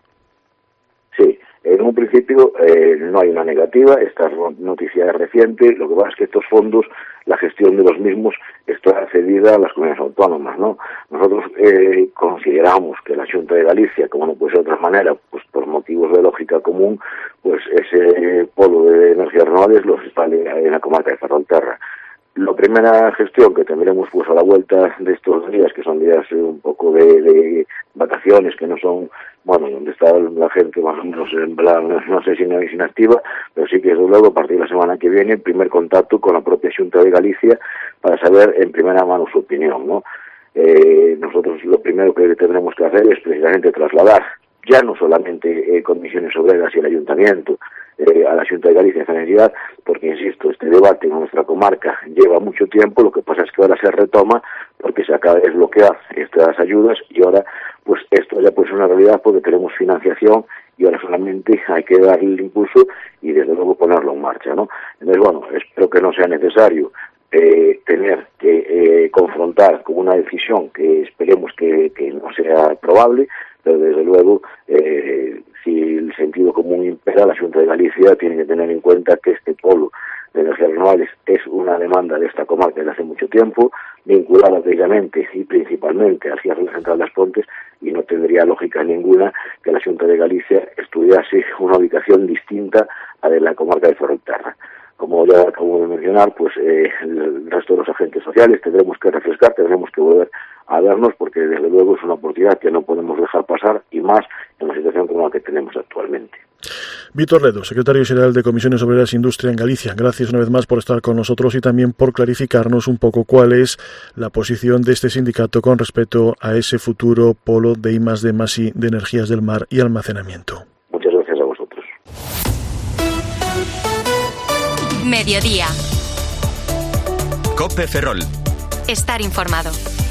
Sí, en un principio eh, no hay una negativa, esta noticia es reciente, lo que pasa es que estos fondos, la gestión de los mismos está cedida a las comunidades autónomas, ¿no? Nosotros eh, consideramos que la Xunta de Galicia, como no puede ser de otra manera, pues por motivos de lógica común, pues ese polo de energías renovables los instale en la comarca de Ferrolterra. La primera gestión que tendremos pues a la vuelta de estos días, que son días eh, un poco de, de vacaciones, que no son, bueno, donde está la gente más o menos en plan, no sé si no es inactiva, pero sí que desde luego a partir de la semana que viene, el primer contacto con la propia Xunta de Galicia para saber en primera mano su opinión, ¿no? Eh, nosotros lo primero que tendremos que hacer es precisamente trasladar ya no solamente eh, Comisiones Obreras y el Ayuntamiento eh, a la Xunta de Galicia esa necesidad, porque, insisto, este debate en nuestra comarca lleva mucho tiempo, lo que pasa es que ahora se retoma porque se acaba de desbloquear estas ayudas y ahora pues esto ya puede ser una realidad porque tenemos financiación y ahora solamente hay que darle el impulso y desde luego ponerlo en marcha, ¿no? Entonces, bueno, espero que no sea necesario Eh, tener que eh, confrontar con una decisión que esperemos que, que no sea probable, pero desde luego eh, si el sentido común impera, la Xunta de Galicia tiene que tener en cuenta que este polo de energías renovables es una demanda de esta comarca desde hace mucho tiempo, vinculada precisamente y principalmente al cierre de la central de As Pontes, y no tendría lógica ninguna que la Xunta de Galicia estudiase una ubicación distinta a de la comarca de Ferrolterra. Como ya acabo de mencionar, pues eh, el resto de los agentes sociales tendremos que refrescar, tendremos que volver a vernos, porque desde luego es una oportunidad que no podemos dejar pasar, y más en la situación como a que tenemos actualmente.
Víctor Ledo, secretario general de Comisiones Obreras e Industria en Galicia. Gracias una vez más por estar con nosotros y también por clarificarnos un poco cuál es la posición de este sindicato con respecto a ese futuro polo de I más D más I de energías del mar y almacenamiento.
Muchas gracias a vosotros.
Mediodía.
COPE Ferrol.
Estar informado.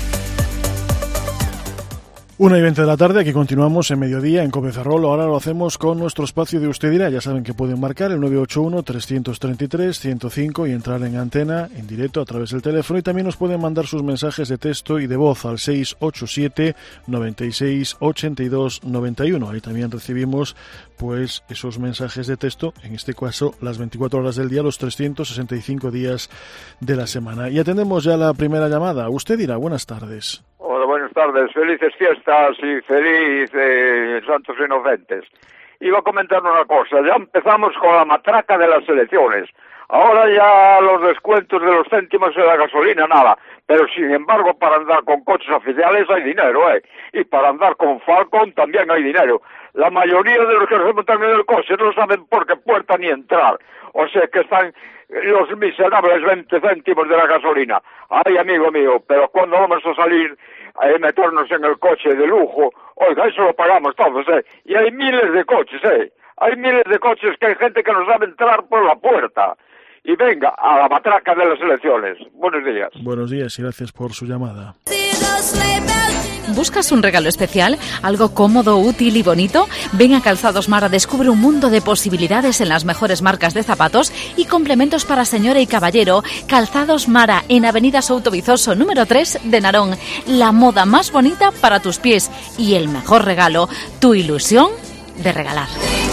Una y veinte de la tarde, aquí continuamos en Mediodía en COPE Ferrol. Ahora lo hacemos con nuestro espacio de Usted dirá. Ya saben que pueden marcar el nueve ocho uno, tres tres tres, uno cero cinco y entrar en antena en directo a través del teléfono, y también nos pueden mandar sus mensajes de texto y de voz al seis ocho siete, nueve seis, ocho dos, nueve uno. Ahí también recibimos pues esos mensajes de texto, en este caso las veinticuatro horas del día, los trescientos sesenta y cinco días de la semana. Y atendemos ya la primera llamada. Usted dirá, buenas tardes.
Hola, buenas tardes. Felices fiestas y feliz eh, Santos Inocentes. Iba a comentar una cosa. Ya empezamos con la matraca de las elecciones. Ahora ya los descuentos de los céntimos de la gasolina, nada. Pero sin embargo, para andar con coches oficiales hay dinero, ¿eh? Y para andar con Falcon también hay dinero. La mayoría de los que se montan en el coche no saben por qué puerta ni entrar. O sea que están los miserables veinte céntimos de la gasolina. Ay, amigo mío, pero cuando vamos a salir a meternos en el coche de lujo, oiga, eso lo pagamos todos, ¿eh? Y hay miles de coches, ¿eh? Hay miles de coches que hay gente que no sabe entrar por la puerta. Y venga, a la matraca de las elecciones. Buenos días.
Buenos días y gracias por su llamada.
¿Buscas un regalo especial? ¿Algo cómodo, útil y bonito? Ven a Calzados Mara, descubre un mundo de posibilidades en las mejores marcas de zapatos y complementos para señora y caballero. Calzados Mara, en Avenida Souto Vizoso, número tres de Narón. La moda más bonita para tus pies y el mejor regalo, tu ilusión de regalar.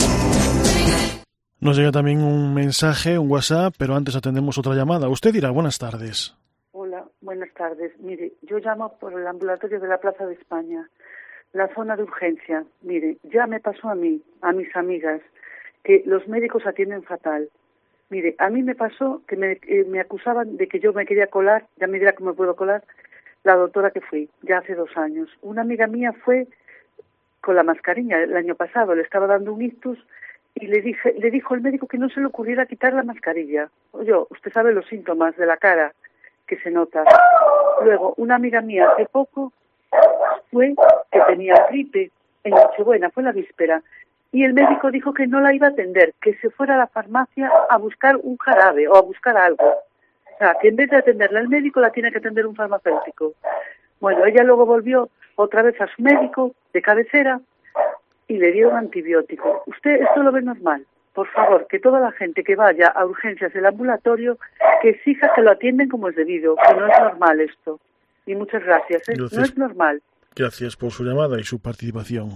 Nos llega también un mensaje, un WhatsApp, pero antes atendemos otra llamada. Usted dirá, buenas tardes.
Hola, buenas tardes. Mire, yo llamo por el ambulatorio de la Plaza de España, la zona de urgencia. Mire, ya me pasó a mí, a mis amigas, que los médicos atienden fatal. Mire, a mí me pasó que me, eh, me acusaban de que yo me quería colar, ya me dirá cómo me puedo colar, la doctora que fui, ya hace dos años. Una amiga mía fue con la mascarilla el año pasado, le estaba dando un ictus, y le dije, le dijo el médico que no se le ocurriera quitar la mascarilla. Oye, usted sabe los síntomas de la cara que se nota. Luego, una amiga mía hace poco fue que tenía gripe en Nochebuena, fue la víspera, y el médico dijo que no la iba a atender, que se fuera a la farmacia a buscar un jarabe o a buscar algo. O sea, que en vez de atenderla el médico, la tiene que atender un farmacéutico. Bueno, ella luego volvió otra vez a su médico de cabecera y le dieron antibiótico. ¿Usted esto lo ve normal? Por favor, que toda la gente que vaya a urgencias del ambulatorio, que exija que lo atienden como es debido, que no es normal esto. Y muchas gracias, ¿eh?
Gracias.
No es normal.
Gracias por su llamada y su participación.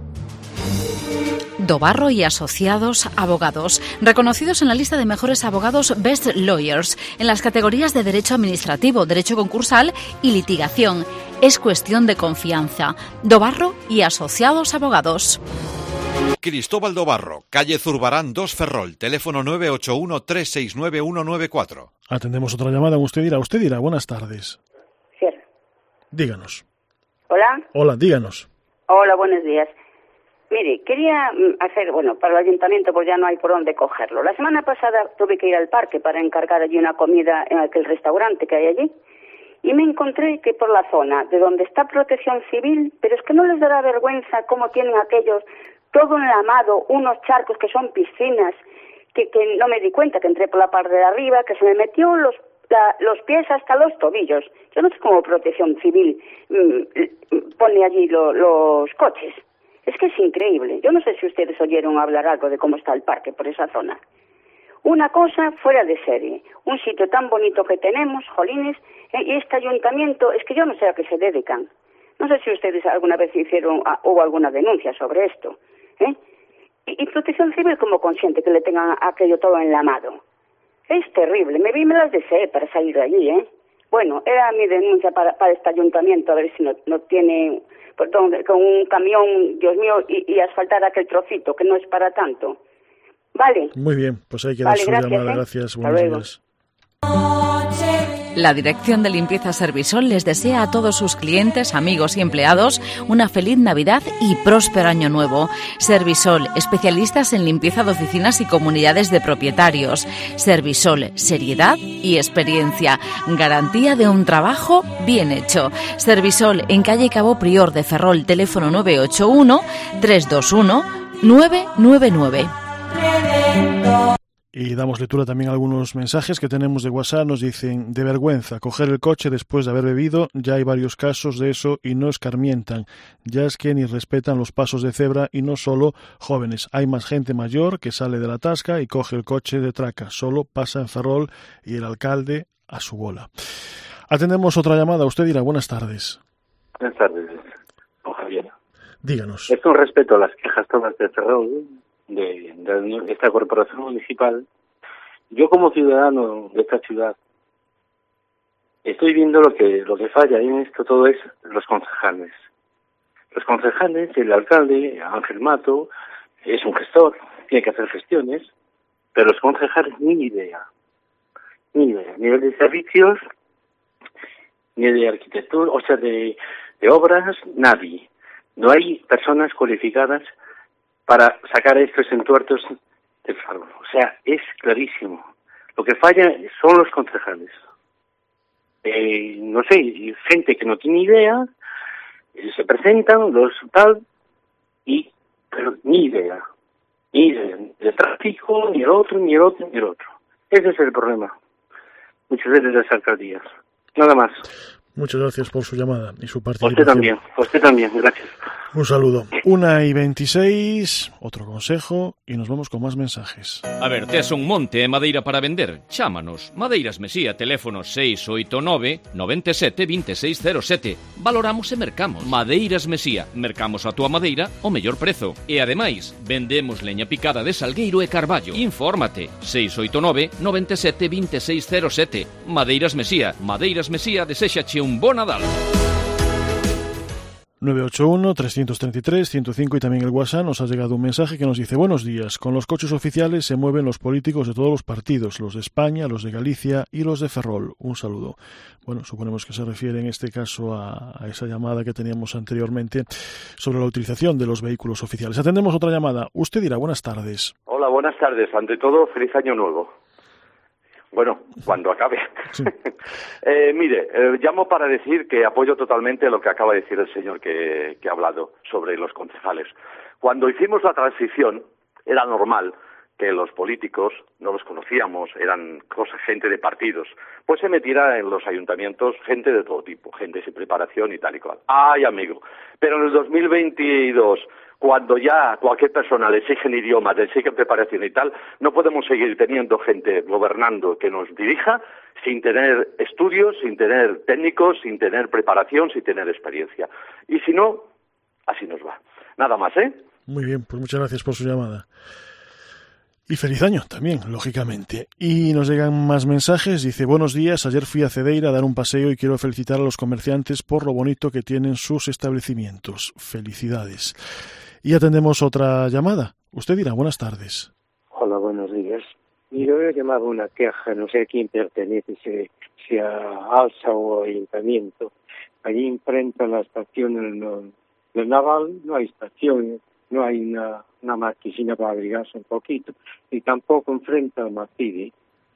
Dobarro y Asociados Abogados, reconocidos en la lista de mejores abogados Best Lawyers, en las categorías de Derecho Administrativo, Derecho Concursal y Litigación. Es cuestión de confianza. Dobarro y Asociados Abogados.
Cristóbal Dobarro, calle Zurbarán dos Ferrol, teléfono nueve ocho uno, tres seis nueve, uno nueve cuatro.
Atendemos otra llamada. Usted dirá, usted dirá, buenas tardes.
Sí.
Díganos.
Hola.
Hola, díganos.
Hola, buenos días. Mire, quería hacer, bueno, para el ayuntamiento pues ya no hay por dónde cogerlo. La semana pasada tuve que ir al parque para encargar allí una comida en aquel restaurante que hay allí y me encontré que por la zona de donde está Protección Civil, pero es que no les dará vergüenza cómo tienen aquellos todo enlamado, unos charcos que son piscinas, que, que no me di cuenta, que entré por la parte de arriba, que se me metió los la, los pies hasta los tobillos. Yo no sé cómo Protección Civil mmm, pone allí lo, los coches. Es que es increíble. Yo no sé si ustedes oyeron hablar algo de cómo está el parque por esa zona. Una cosa fuera de serie. Un sitio tan bonito que tenemos, jolines, eh, y este ayuntamiento, es que yo no sé a qué se dedican. No sé si ustedes alguna vez hicieron a, hubo alguna denuncia sobre esto. ¿eh? Y, y Protección Civil como consciente que le tengan aquello todo enlamado. Es terrible. Me vi me las deseé para salir de allí, ¿eh? Bueno, era mi denuncia para, para este ayuntamiento, a ver si no, no tiene... Perdón, con un camión, Dios mío, y, y asfaltar aquel trocito, que no es para tanto. Vale.
Muy bien, pues hay que dar
vale,
su
gracias,
llamada.
¿eh?
Gracias,
Hasta
buenos
luego.
días.
La Dirección de Limpieza Servisol les desea a todos sus clientes, amigos y empleados una feliz Navidad y próspero año nuevo. Servisol, especialistas en limpieza de oficinas y comunidades de propietarios. Servisol, seriedad y experiencia. Garantía de un trabajo bien hecho. Servisol, en calle Cabo Prior de Ferrol, teléfono nueve ocho uno, tres dos uno, nueve nueve nueve.
Y damos lectura también a algunos mensajes que tenemos de WhatsApp. Nos dicen: de vergüenza, coger el coche después de haber bebido. Ya hay varios casos de eso y no escarmientan. Ya es que ni respetan los pasos de cebra, y no solo jóvenes. Hay más gente mayor que sale de la tasca y coge el coche de traca. Solo pasa en Ferrol y el alcalde a su bola. Atendemos otra llamada. Usted dirá: buenas tardes.
Buenas tardes, don Javier.
Díganos.
Es un respeto a las quejas todas de Ferrol, de, de esta corporación municipal. Yo, como ciudadano de esta ciudad, estoy viendo lo que lo que falla en esto todo es los concejales. Los concejales, el alcalde, Ángel Mato, es un gestor, tiene que hacer gestiones, pero los concejales ni idea. Ni idea. Ni de servicios, ni de arquitectura, o sea, de, de obras, nadie. No hay personas cualificadas para sacar estos entuertos del Ferrol. O sea, es clarísimo. Lo que falla son los concejales. Eh, no sé, gente que no tiene idea, eh, se presentan, los tal, y pero ni idea. Ni idea. De tráfico, ni el otro, ni el otro, ni el otro. Ese es el problema. Muchas veces de las alcaldías. Nada más.
Muchas gracias por su llamada y su participación.
Usted también, usted también, gracias.
Un saludo. Una y veintiséis, otro consejo y nos vamos con más mensajes.
A ver, tes un monte e madeira para vender? Chámanos. Madeiras Mesía, teléfono seis oito nove, nove sete, dos seis cero sete. Valoramos e mercamos. Madeiras Mesía. Mercamos a túa madeira ao mellor prezo. E ademais, vendemos leña picada de salgueiro e carballo. Infórmate. seis oito nove, nove sete, dos seis cero sete. Madeiras Mesía. Madeiras Mesía deséxache un bo Nadal.
nueve ocho uno, tres tres tres, uno cero cinco y también el WhatsApp. Nos ha llegado un mensaje que nos dice: buenos días, con los coches oficiales se mueven los políticos de todos los partidos, los de España, los de Galicia y los de Ferrol. Un saludo. Bueno, suponemos que se refiere en este caso a, a esa llamada que teníamos anteriormente sobre la utilización de los vehículos oficiales. Atendemos otra llamada. Usted dirá: buenas tardes.
Hola, buenas tardes. Ante todo, feliz año nuevo. Bueno, cuando acabe. Sí. eh, mire, eh, llamo para decir que apoyo totalmente lo que acaba de decir el señor que, que ha hablado sobre los concejales. Cuando hicimos la transición, era normal que los políticos, no los conocíamos, eran cosas, gente de partidos, pues se metiera en los ayuntamientos gente de todo tipo, gente sin preparación y tal y cual. ¡Ay, amigo! Pero en el dos mil veintidós... cuando ya cualquier persona le exigen idiomas, le exigen preparación y tal, no podemos seguir teniendo gente gobernando que nos dirija sin tener estudios, sin tener técnicos, sin tener preparación, sin tener experiencia. Y si no, así nos va. Nada más, ¿eh?
Muy bien, pues muchas gracias por su llamada. Y feliz año también, lógicamente. Y nos llegan más mensajes. Dice: buenos días, ayer fui a Cedeira a dar un paseo y quiero felicitar a los comerciantes por lo bonito que tienen sus establecimientos. Felicidades. Y atendemos otra llamada. Usted dirá: buenas tardes.
Hola, buenos días. Mira, yo he llamado una queja, no sé a quién pertenece, si, si a Alsa o Ayuntamiento. Allí enfrente a la estación del, del Naval no hay estación, no hay una, una marquesina para abrigarse un poquito, y tampoco enfrente al Martiri.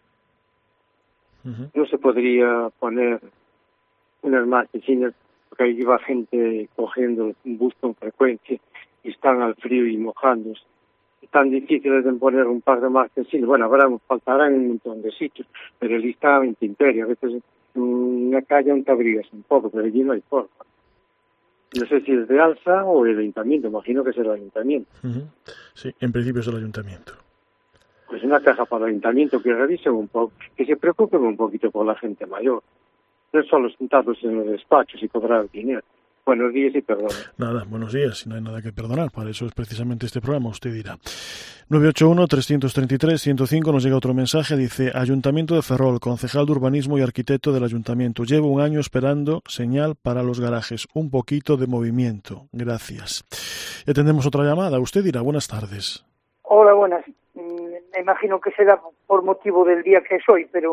Uh-huh. No se podría poner unas marquesinas, porque ahí va gente cogiendo un bus con frecuencia y están al frío y mojándose. Es tan difícil de poner un par de marquesinas. Bueno, habrá, faltarán un montón de sitios, pero el está en Imperio. A veces en una calle un te abrigas un poco, pero allí no hay forma. No sé si es de Alsa o el Ayuntamiento, imagino que es el Ayuntamiento.
Uh-huh. Sí, en principio es el Ayuntamiento.
Pues una caja para el Ayuntamiento, que revisen un poco, que se preocupen un poquito por la gente mayor. No solo sentados en los despachos y cobrar dinero. Buenos días y perdón.
Nada, buenos días, y no hay nada que perdonar, para eso es precisamente este programa, usted dirá. nueve ocho uno, tres tres tres, uno cero cinco, nos llega otro mensaje, dice: Ayuntamiento de Ferrol, concejal de urbanismo y arquitecto del Ayuntamiento. Llevo un año esperando señal para los garajes, un poquito de movimiento. Gracias. Ya tendremos otra llamada, usted dirá: buenas tardes.
Hola, buenas. Me imagino que será por motivo del día que es hoy, pero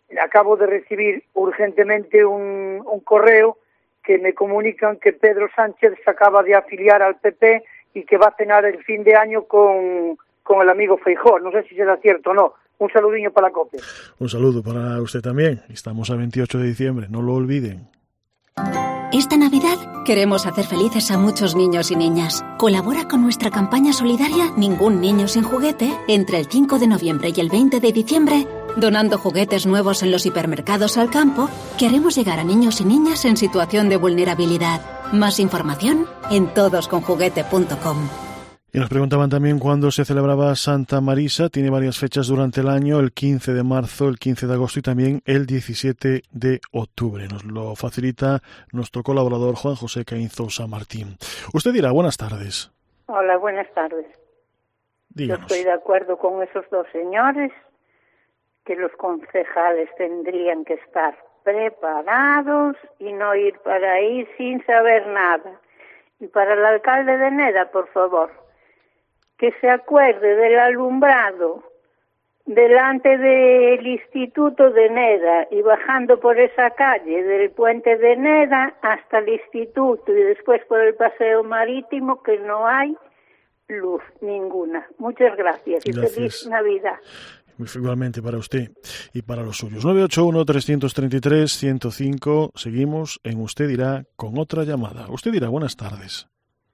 acabo de recibir urgentemente un, un correo que me comunican que Pedro Sánchez se acaba de afiliar al P P y que va a cenar el fin de año con, con el amigo Feijóo. No sé si será cierto o no. Un saludinho para la COPE.
Un saludo para usted también. Estamos a veintiocho de diciembre, no lo olviden.
Esta Navidad queremos hacer felices a muchos niños y niñas. Colabora con nuestra campaña solidaria Ningún Niño Sin Juguete entre el cinco de noviembre y el veinte de diciembre, donando juguetes nuevos en los hipermercados Al Campo que haremos llegar a niños y niñas en situación de vulnerabilidad. Más información en todos con juguete punto com.
Y nos preguntaban también cuándo se celebraba Santa Marisa. Tiene varias fechas durante el año, el quince de marzo, el quince de agosto y también el diecisiete de octubre. Nos lo facilita nuestro colaborador Juan José Caínzo San Martín. Usted dirá, buenas tardes.
Hola, buenas tardes.
Díganos.
Yo estoy de acuerdo con esos dos señores, que los concejales tendrían que estar preparados y no ir para ahí sin saber nada. Y para el alcalde de Neda, por favor, que se acuerde del alumbrado delante del Instituto de Neda y bajando por esa calle del puente de Neda hasta el Instituto y después por el paseo marítimo, que no hay luz ninguna. Muchas gracias y
Gracias.
Feliz Navidad.
Igualmente para usted y para los suyos. nueve ocho uno, tres tres tres, cero cinco. Seguimos en Usted Dirá con otra llamada. Usted dirá, buenas tardes.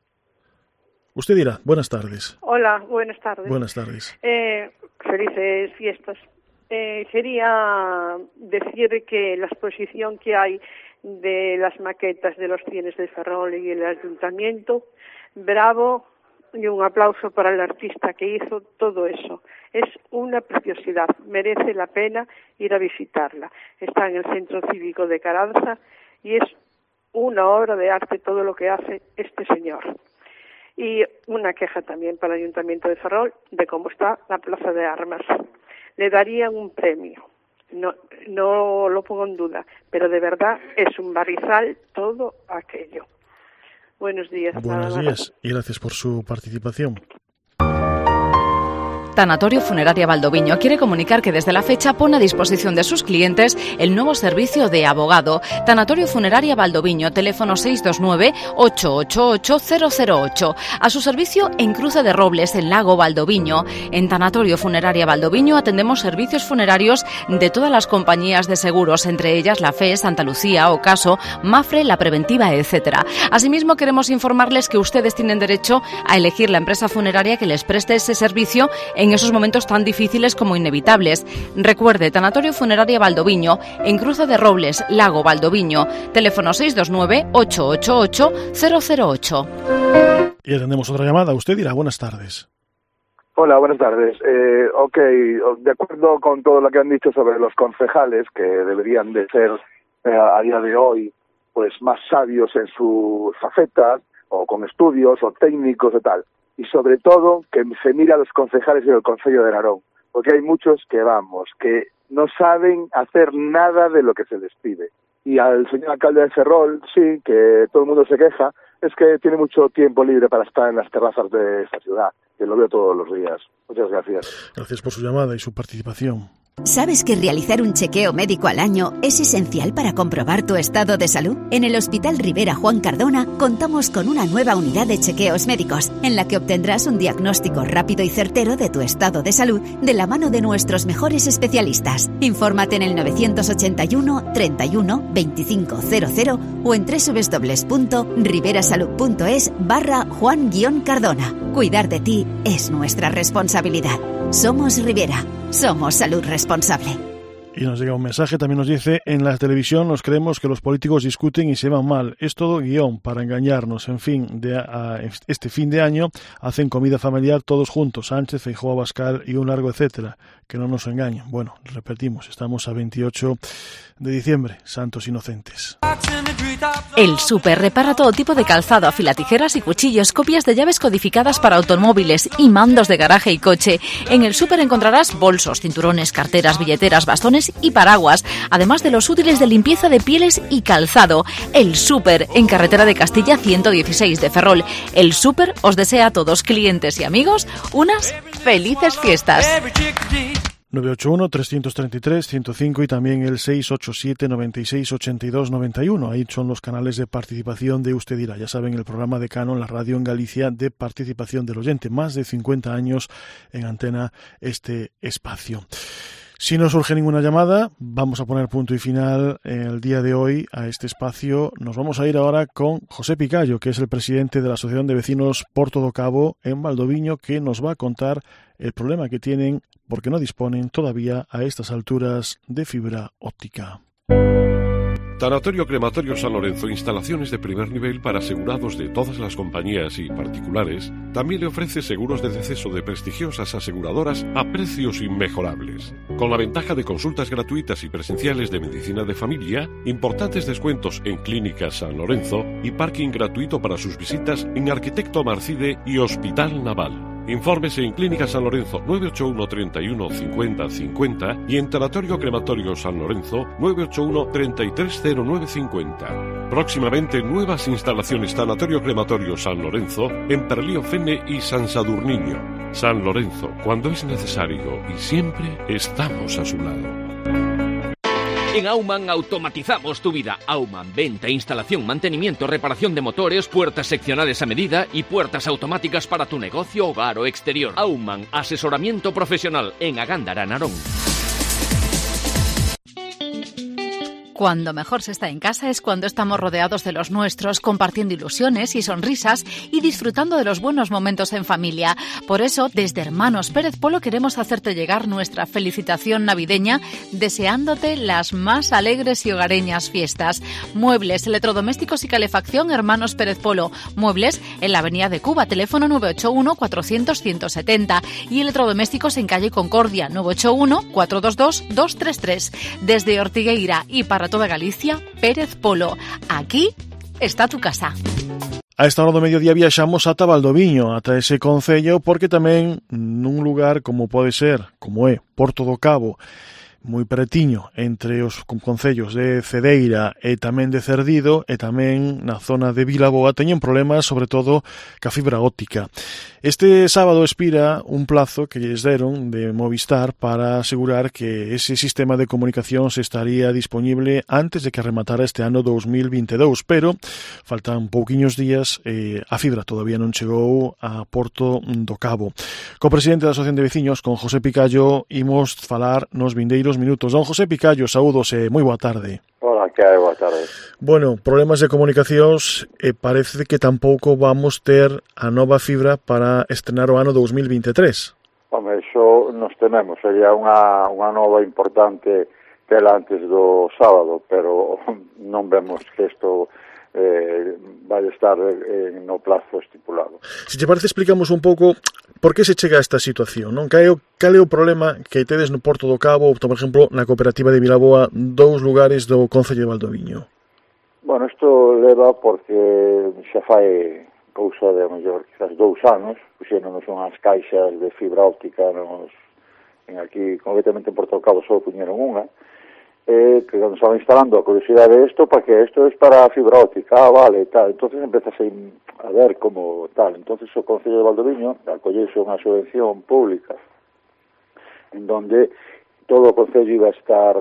Usted dirá, buenas tardes.
Hola, buenas tardes.
Buenas tardes.
Eh, felices fiestas. Eh, quería decir que la exposición que hay de las maquetas de los cienes de Ferrol y el Ayuntamiento, bravo, y un aplauso para el artista que hizo todo eso. Es una preciosidad, merece la pena ir a visitarla. Está en el Centro Cívico de Caranza y es una obra de arte todo lo que hace este señor. Y una queja también para el Ayuntamiento de Ferrol de cómo está la Plaza de Armas. Le darían un premio, no, no lo pongo en duda, pero de verdad es un barrizal todo aquello. Buenos días.
Buenos días y gracias por su participación.
Tanatorio Funeraria Valdoviño quiere comunicar que desde la fecha pone a disposición de sus clientes el nuevo servicio de abogado. Tanatorio Funeraria Valdoviño, teléfono seis dos nueve, ocho ocho ocho, cero cero ocho. A su servicio en Cruce de Robles, en Lago Valdoviño. En Tanatorio Funeraria Valdoviño atendemos servicios funerarios de todas las compañías de seguros, entre ellas La Fe, Santa Lucía, Ocaso, Mafre, La Preventiva, etcétera. Asimismo, queremos informarles que ustedes tienen derecho a elegir la empresa funeraria que les preste ese servicio en esos momentos tan difíciles como inevitables. Recuerde, Tanatorio Funeraria Valdoviño, en Cruce de Robles, Lago Valdoviño, teléfono seis dos nueve, ocho ocho ocho, cero cero ocho.
Y atendemos otra llamada. Usted dirá, buenas tardes.
Hola, buenas tardes. Eh, ok, de acuerdo con todo lo que han dicho sobre los concejales, que deberían de ser eh, a día de hoy pues más sabios en sus facetas, o con estudios, o técnicos y tal. Y sobre todo que se mira a los concejales del Concello de Narón, porque hay muchos que vamos, que no saben hacer nada de lo que se les pide. Y al señor alcalde de Ferrol, sí, que todo el mundo se queja, es que tiene mucho tiempo libre para estar en las terrazas de esta ciudad, que lo veo todos los días. Muchas gracias.
Gracias por su llamada y su participación.
¿Sabes que realizar un chequeo médico al año es esencial para comprobar tu estado de salud? En el Hospital Rivera Juan Cardona contamos con una nueva unidad de chequeos médicos, en la que obtendrás un diagnóstico rápido y certero de tu estado de salud de la mano de nuestros mejores especialistas. Infórmate en el nueve ocho uno, treinta y uno, veinticinco cero cero o en doble u doble u doble u punto riverasalud punto es barra Juan Cardona. Cuidar de ti es nuestra responsabilidad. Somos Rivera. Somos salud responsable.
Y nos llega un mensaje, también nos dice, en la televisión nos creemos que los políticos discuten y se van mal. Es todo guión para engañarnos. En fin, de a, este fin de año hacen comida familiar todos juntos, Sánchez, Feijóo, Abascal y un largo etcétera. Que no nos engañen. Bueno, repetimos, estamos a veintiocho de diciembre, Santos Inocentes.
El Súper repara todo tipo de calzado, afilatijeras y cuchillos, copias de llaves codificadas para automóviles y mandos de garaje y coche. En el Súper encontrarás bolsos, cinturones, carteras, billeteras, bastones y paraguas, además de los útiles de limpieza de pieles y calzado. El Súper, en carretera de Castilla ciento dieciséis de Ferrol. El Súper os desea a todos, clientes y amigos, unas felices fiestas.
nueve ocho uno, tres tres tres, ciento cinco y también el seis ocho siete, noventa y seis, ochenta y dos, noventa y uno. Ahí son los canales de participación de Usted Dirá. Ya saben, el programa de Canon, la radio en Galicia de participación del oyente. Más de cincuenta años en antena este espacio. Si no surge ninguna llamada, vamos a poner punto y final el día de hoy a este espacio. Nos vamos a ir ahora con José Picallo, que es el presidente de la Asociación de Vecinos Porto do Cabo en Valdoviño, que nos va a contar el problema que tienen porque no disponen todavía a estas alturas de fibra óptica.
Tanatorio Crematorio San Lorenzo, instalaciones de primer nivel para asegurados de todas las compañías y particulares, también le ofrece seguros de deceso de prestigiosas aseguradoras a precios inmejorables. Con la ventaja de consultas gratuitas y presenciales de medicina de familia, importantes descuentos en Clínica San Lorenzo y parking gratuito para sus visitas en Arquitecto Marcide y Hospital Naval. Infórmese en Clínica San Lorenzo nueve ocho uno, treinta y uno, cincuenta, cincuenta y en Tanatorio Crematorio San Lorenzo nueve ocho uno, treinta y tres, cero nueve cincuenta. Próximamente nuevas instalaciones Tanatorio Crematorio San Lorenzo en Perlío Fene y San Sadurniño. San Lorenzo, cuando es necesario y siempre estamos a su lado.
En Aumann automatizamos tu vida. Aumann, venta, instalación, mantenimiento, reparación de motores, puertas seccionales a medida y puertas automáticas para tu negocio, hogar o exterior. Aumann, asesoramiento profesional en Agándara, Narón.
Cuando mejor se está en casa es cuando estamos rodeados de los nuestros, compartiendo ilusiones y sonrisas y disfrutando de los buenos momentos en familia. Por eso, desde Hermanos Pérez Polo queremos hacerte llegar nuestra felicitación navideña, deseándote las más alegres y hogareñas fiestas. Muebles, electrodomésticos y calefacción Hermanos Pérez Polo. Muebles en la Avenida de Cuba, teléfono nueve ocho uno, cuatrocientos, ciento setenta. Y electrodomésticos en calle Concordia, nueve ocho uno, cuatro dos dos, dos tres tres. Desde Ortigueira y para toda Galicia, Pérez Polo. Aquí está tu casa.
A esta hora do mediodía viaxamos ata Valdoviño, ata ese concello, porque tamén nun lugar como pode ser, como é Porto do Cabo, moi pretiño entre os concellos de Cedeira e tamén de Cerdido e tamén na zona de Vilaboa teñen problemas sobre todo ca fibra óptica. Este sábado expira un plazo que lles deron de Movistar para asegurar que ese sistema de comunicación se estaría disponible antes de que rematara este ano dos mil veintidós, pero faltan pouquiños días e a fibra todavía non chegou a Porto do Cabo. Co presidente da Asociación de Veciños, con José Picallo, imos falar nos vindeiros minutos. Don José Picallo, saúdos e moi boa tarde.
Hola, que hai, boa tarde.
Bueno, problemas de comunicacións e parece que tampouco vamos ter a nova fibra para estrenar o ano dos mil veintitrés.
Home, iso nos tememos, sería unha, unha nova importante tela antes do sábado, pero non vemos que isto eh, vai estar eh, no plazo estipulado.
Se te parece, explicamos un pouco por que se chega a esta situación, non? Cal é o, cal é o problema que tedes no Porto do Cabo, ou, por exemplo, na cooperativa de Vilaboa, dous lugares do concello de Valdoviño?
Bueno, isto leva porque xa fai cousa de, mellor, quizás dous anos, puxéronos unhas caixas de fibra óptica nos, en aquí, concretamente en Porto do Cabo, só puñeron unha, eh, que cando estaban instalando a curiosidade de isto, para que isto es para fibra óptica, ah, vale, tal, entonces empezas a ver como tal, entonces o Concello de Valdoviño acollese unha subvención pública en donde todo o Concello iba a estar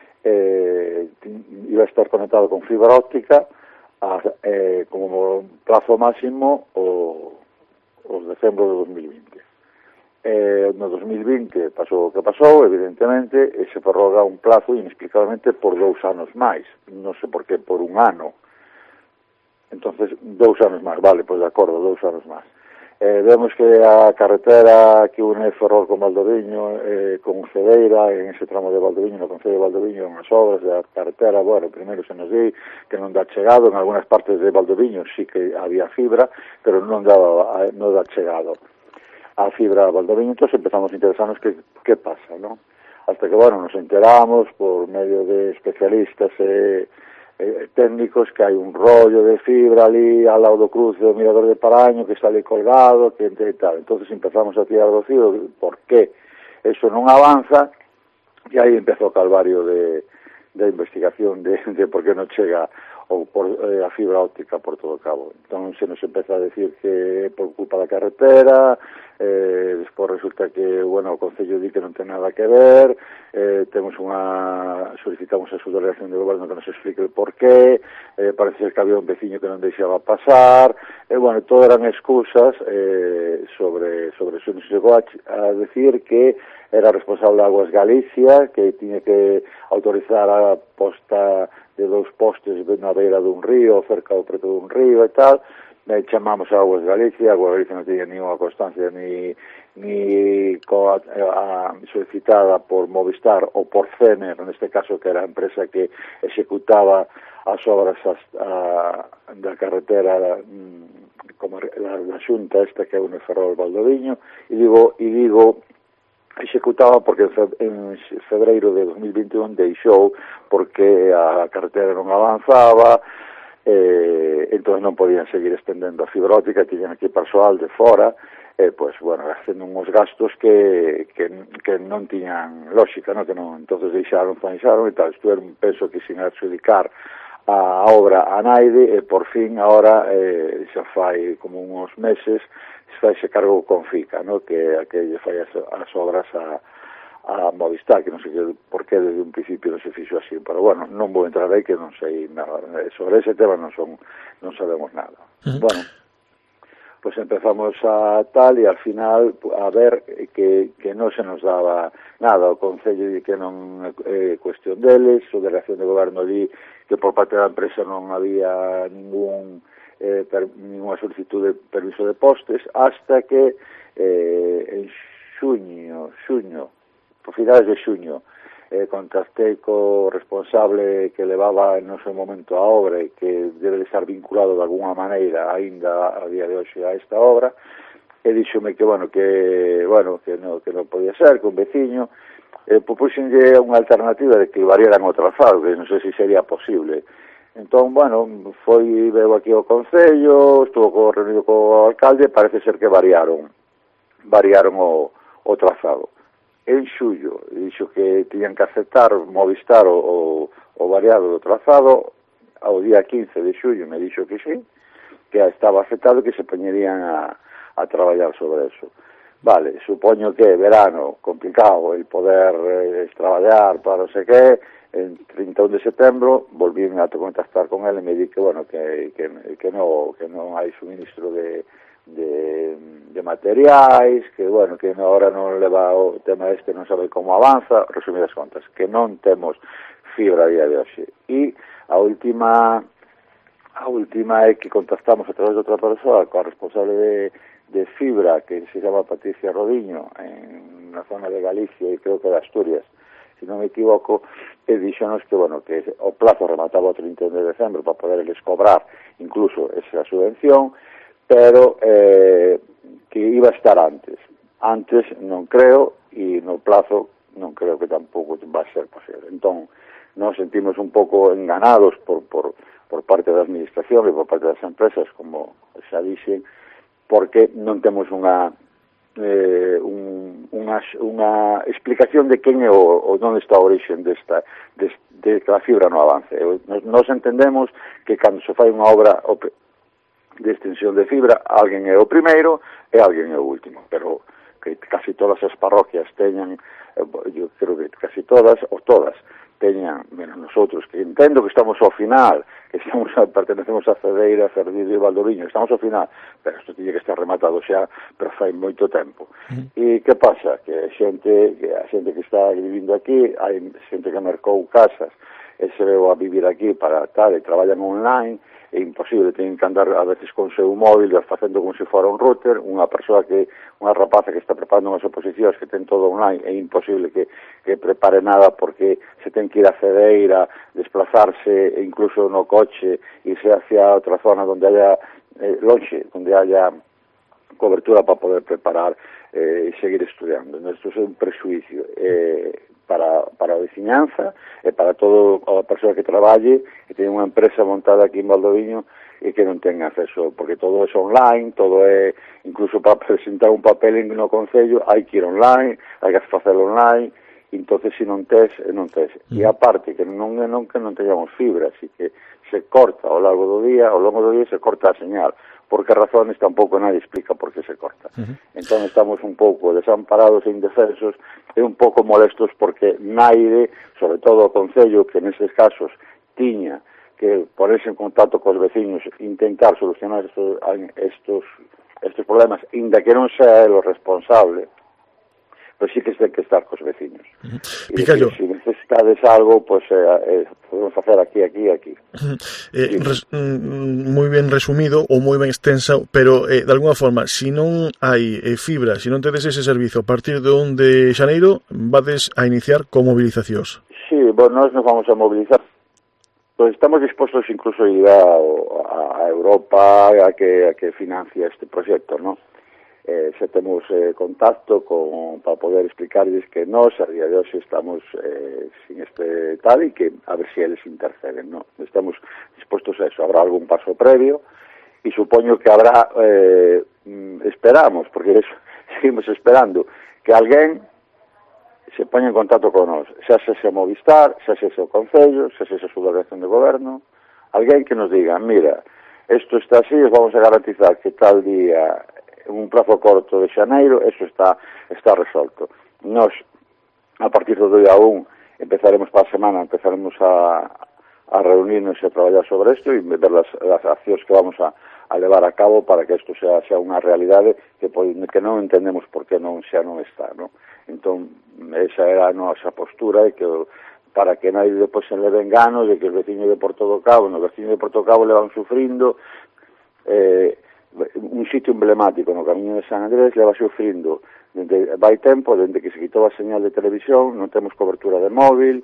eh, iba a estar conectado con fibra óptica a, eh, como plazo máximo o, o decembro de dos mil veinte. Eh, no dos mil veinte pasou o que pasou, evidentemente, e se prorroga un plazo inexplicablemente por dous anos máis, non sei por qué, por un ano. Entonces, dous anos máis, vale, pois de acordo, dous anos máis. Eh, vemos que a carretera que une Ferrol con Valdoviño, eh, con Cedeira, en ese tramo de Valdoviño, no Concello de Valdoviño, en as obras da carretera, bueno, primeiro se nos di que non dá chegado, en algunhas partes de Valdoviño sí que había fibra, pero non daba, non dá chegado a fibra a Valdoviño, entón empezamos a interesarnos que, que pasa, ¿no? Hasta que, bueno, nos enteramos por medio de especialistas e eh, técnicos que hai un rollo de fibra ali ao lado do cruce do Mirador de Paraño que está ali colgado, que e tal. Entonces empezamos a tirar do fío por que eso non avanza e aí empezou o calvario de, de investigación de, de por que non chega ou por eh, a fibra óptica por todo o cabo. Entón se nos empeza a decir que por culpa da carretera, eh, despois resulta que, bueno, o Concello di que non ten nada que ver, eh, temos unha, solicitamos a súa delegación de goberno que nos explique el porqué, eh, parece ser que había un veciño que non deixaba pasar, e, eh, bueno, todo eran excusas eh, sobre, sobre eso. Nos chegou a, a decir que era responsable de Aguas Galicia, que tiña que autorizar a posta de dous postes na beira dun río, cerca ou preto dun río e tal. E chamamos a Aguas Galicia, Aguas Galicia non tiña ninguna constancia ni, ni co, a, a, solicitada por Movistar ou por Cener, neste caso que era a empresa que executaba as obras as, a, da carretera como la, la xunta esta que é o Ferrol Valdoviño, e digo, e digo executaba porque en febreiro de dos mil vinte e un deixou porque a carretera non avanzaba, eh, entón non podían seguir estendendo a fibra óptica, tiñan aquí persoal de fora, e, eh, pois, bueno, hacendo uns gastos que, que, que non tiñan lógica, no? Que non, entonces deixaron, deixaron e tal, estuveron, penso que sin adjudicar a obra a naide, e por fin, agora, eh, xa fai como uns meses, fai ese cargo con FICA, no? Que aquelle fai as, as obras a, a Movistar, que non sei que, por que desde un principio non se fixo así, pero bueno, non vou entrar aí que non sei nada, sobre ese tema non son, non sabemos nada. Uh-huh. Bueno, pues empezamos a tal e al final a ver que, que non se nos daba nada, o Concello di que non é eh, cuestión deles, a delegación de goberno di que por parte da empresa non había ningún Eh, per, ninguna solicitud de permiso de postes, hasta que eh, en xuño, xuño, por finales de xuño, eh, contactei co responsable que levaba en noso momento a obra e que debe de estar vinculado de alguna maneira aínda a día de hoxe a esta obra, e díxome que, bueno, que, bueno, que non que no podía ser, que un veciño, eh, propúxenlle unha alternativa de que variaran o trazado, que non sei se sería posible. Entón, bueno, foi, veo aquí ao Concello, estuvo reunido co alcalde, parece ser que variaron, variaron o, o trazado. En xullo, dixo que tiñan que aceptar Movistar o, o, o variado do trazado, ao día quince de xullo me dixo que sí, que estaba aceptado e que se poñerían a, a traballar sobre eso. Vale, supoño que verano, complicado, el poder eh, traballar para non sei que, en treinta e un de setembro volví a contactar con él e me di que, bueno, que, que, que, no, que non hai suministro de, de, de materiais, que, bueno, que ahora non leva o tema este, non sabe como avanza, resumidas contas, que non temos fibra a día de hoxe. E a última a última é que contactamos a través de outra persoa coa responsable de, de fibra, que se chama Patricia Rodiño, en na zona de Galicia e creo que de Asturias, se non me equivoco, e dixonos que, bueno, que o plazo remataba o trinta e un de decembro para poderles cobrar incluso esa subvención, pero eh, que iba a estar antes. Antes non creo, e no plazo non creo que tampouco va a ser posible. Entón, nos sentimos un pouco enganados por, por, por parte da administración e por parte das empresas, como xa dixen, porque non temos unha Eh, un, unha, unha explicación de quen é o, o non está a orixen desta, de, de que a fibra no avance. Nos, nos entendemos que cando se fai unha obra de extensión de fibra, alguén é o primeiro e alguén é o último, pero que casi todas as parroquias teñan, eu creo que casi todas, ou todas, teñan, menos nosotros, que entendo que estamos ao final, que estamos a, pertenecemos a Cedeira, Cerdido e Valdoviño, estamos ao final, pero isto tiña que estar rematado xa, pero fai moito tempo. Uh-huh. E que pasa? Que a xente, que a xente que está vivindo aquí, hai xente que mercou casas e se veu a vivir aquí para tal, e traballan online, é imposible, teñen que andar a veces con seu móvil facendo como se fora un router, unha persoa que, unha rapaza que está preparando unhas oposicións que ten todo online, é imposible que, que prepare nada porque se ten que ir a Cedeira, desplazarse incluso no coche, irse hacia outra zona onde haya eh, lonxe, onde haya cobertura para poder preparar e eh, seguir estudiando. Isto é un prejuicio eh, para, para a veciñanza e para toda a persoa que traballe e ten unha empresa montada aquí en Valdoviño e que non ten acceso, porque todo é online, todo é, incluso para presentar un papel no Concello hai que ir online, hai que facelo online entonces se non tes, non tes. E aparte, que non é non que non teñamos fibra, así que se corta ao largo do día, ao longo do día se corta a señal. Por que razones tampouco nadie explica por que se corta. Uh-huh. Entón estamos un pouco desamparados e indefensos e un pouco molestos porque naide, sobre todo o Concello, que nestes casos tiña que ponerse en contacto cos veciños, intentar solucionar estos, estos, estos problemas, inda que non sea el o responsable, pois sí que ten que estar cos veciños. Uh-huh. E Picallo, se si necesitades algo, pois pues, eh, eh, podemos facer aquí, aquí, aquí.
Uh-huh. Eh, sí. res, mm, moi ben resumido ou moi ben extensa, pero eh, de alguna forma, se si non hai eh, fibra, se si non tedes ese servizo a partir de onde xaneiro, vades a iniciar con movilizacións.
Sí, bueno, nós nos vamos a movilizar. Pues estamos dispostos incluso a ir a, a Europa a que, a que financie este proxecto, ¿no? Eh, se temos eh, contacto con, para poder explicarles que nós a día de hoxe estamos eh, sin este tal e que a ver se si eles interceden, ¿no? Estamos dispostos a eso. Habrá algún paso previo e supoño que habrá, eh, esperamos, porque eso, seguimos esperando que alguén se poña en contacto con nós, xa se se Movistar, xa se se o Concello, xa se se a subdelegación de goberno, alguén que nos diga, mira, isto está así, os vamos a garantizar que tal día, en un plazo corto de xaneiro, eso está está resolto. Nos, a partir do día un, empezaremos para a semana, empezaremos a, a reunirnos e a traballar sobre isto e ver as, as accións que vamos a, a levar a cabo para que isto sea, sea unha realidade que, que non entendemos por que non xa non está, non? Entón, esa era a nosa postura e que para que nadie depois se leve engano de que os veciños de Porto do Cabo, os veciños de Porto do Cabo le van sufrindo eh, un sitio emblemático no Camiño de San Andrés le va sufrindo dende, vai tempo, dende que se quitou a señal de televisión, non temos cobertura de móvil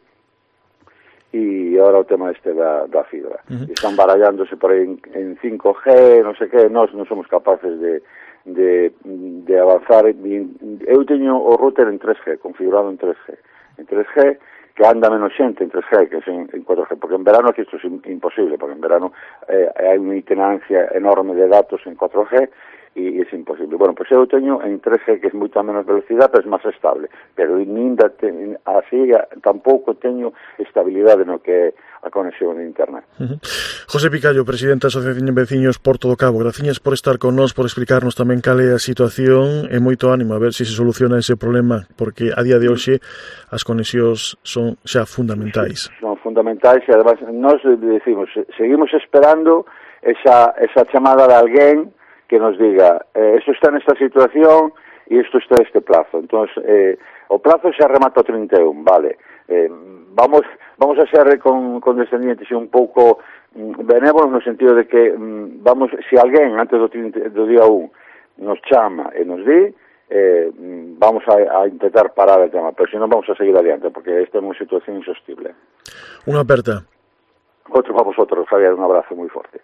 e agora o tema este da, da fibra. Uh-huh. Están barallándose por aí en, en cinco G, non sei que, nós non somos capaces de de, de avanzar. Eu teño o router en tres G, configurado en tres G. En tres G, que anda menos xente en tres G que en, en cuatro G, porque en verano aquí isto é imposible, porque en verano eh, hai unha itinerancia enorme de datos en cuatro G e é imposible. Bueno, pois eu teño en tres G, que é moita menos velocidade, pero é máis estable, pero ninda ten, así tampouco teño estabilidade no que é a conexión de internet.
Uh-huh. José Picallo, presidente da Asociación de Veciños Porto do Cabo, graciñas por estar con nós, por explicarnos tamén cal é a situación e moito ánimo a ver se si se soluciona ese problema, porque a día de hoxe as conexións son xa fundamentais.
Son fundamentais e además nós decimos, seguimos esperando esa, esa chamada de alguén que nos diga, eh, esto está nesta situación e isto está neste plazo. Entón, eh, o plazo xa remata o trinta e un, vale. Eh, vamos vamos a ser con condescendientes e un pouco mm, benévolos no sentido de que mm, vamos, se alguén antes do, do día un nos chama e nos di, eh, vamos a, a intentar parar el tema, pero se non vamos a seguir adiante porque esta é unha situación insostible.
Unha aperta.
Outro para vosotros, Javier, un abrazo moi forte.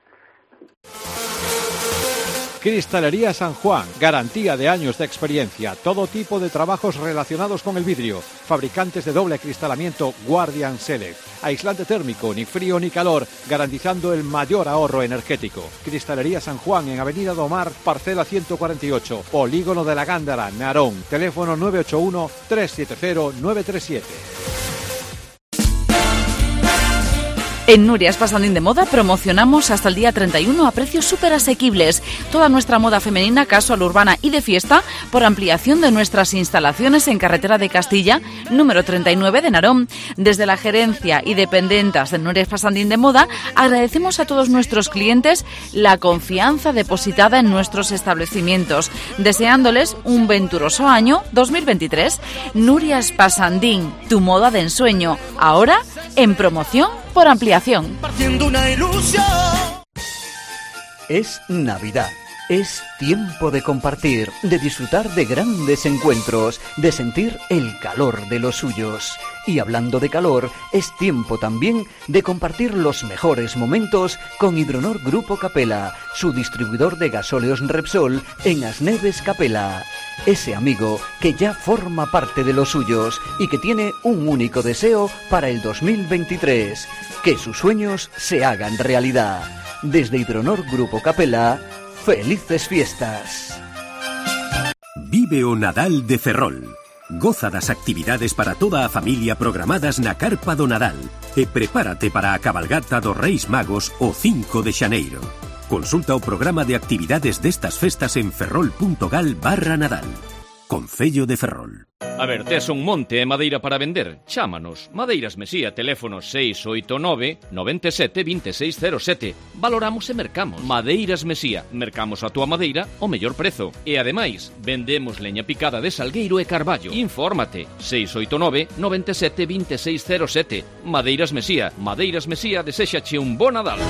Cristalería San Juan, garantía de años de experiencia, todo tipo de trabajos relacionados con el vidrio, fabricantes de doble acristalamiento Guardian Select, aislante térmico, ni frío ni calor, garantizando el mayor ahorro energético. Cristalería San Juan en Avenida do Mar, parcela ciento cuarenta y ocho, Polígono de la Gándara, Narón, teléfono nueve ocho uno, tres siete cero, nueve tres siete.
En Nurias Pasandín de Moda promocionamos hasta el día treinta y uno a precios súper asequibles toda nuestra moda femenina, casual, urbana y de fiesta por ampliación de nuestras instalaciones en Carretera de Castilla, número treinta y nueve de Narón. Desde la gerencia y dependentas de Nurias Pasandín de Moda agradecemos a todos nuestros clientes la confianza depositada en nuestros establecimientos, deseándoles un venturoso año dos mil veintitrés. Nurias Pasandín, tu moda de ensueño, ahora en promoción por ampliación.
Una ilusión. Es Navidad. Es tiempo de compartir, de disfrutar de grandes encuentros, de sentir el calor de los suyos. Y hablando de calor, es tiempo también de compartir los mejores momentos con Hidronor Grupo Capela, su distribuidor de gasóleos Repsol en Asneves Capela. Ese amigo que ya forma parte de los suyos y que tiene un único deseo para el dos mil veintitrés, que sus sueños se hagan realidad. Desde Hidronor Grupo Capela, felices fiestas.
Vive o Nadal de Ferrol. Goza das actividades para toda a familia programadas na Carpa do Nadal e prepárate para a cabalgata dos Reis Magos o cinco de xaneiro. Consulta o programa de actividades destas festas en ferrol.gal barra Nadal. Concello de Ferrol.
A ver, tes un monte e madeira para vender? Chámanos. Madeiras Mesía, teléfono seis oito nove, nove sete, dos seis cero sete. Valoramos e mercamos. Madeiras Mesía. Mercamos a túa madeira ao mellor prezo. E ademais, vendemos leña picada de salgueiro e carballo. Infórmate. seis oito nove, nove sete, dos seis cero sete. Madeiras Mesía. Madeiras Mesía deséxache un bo Nadal.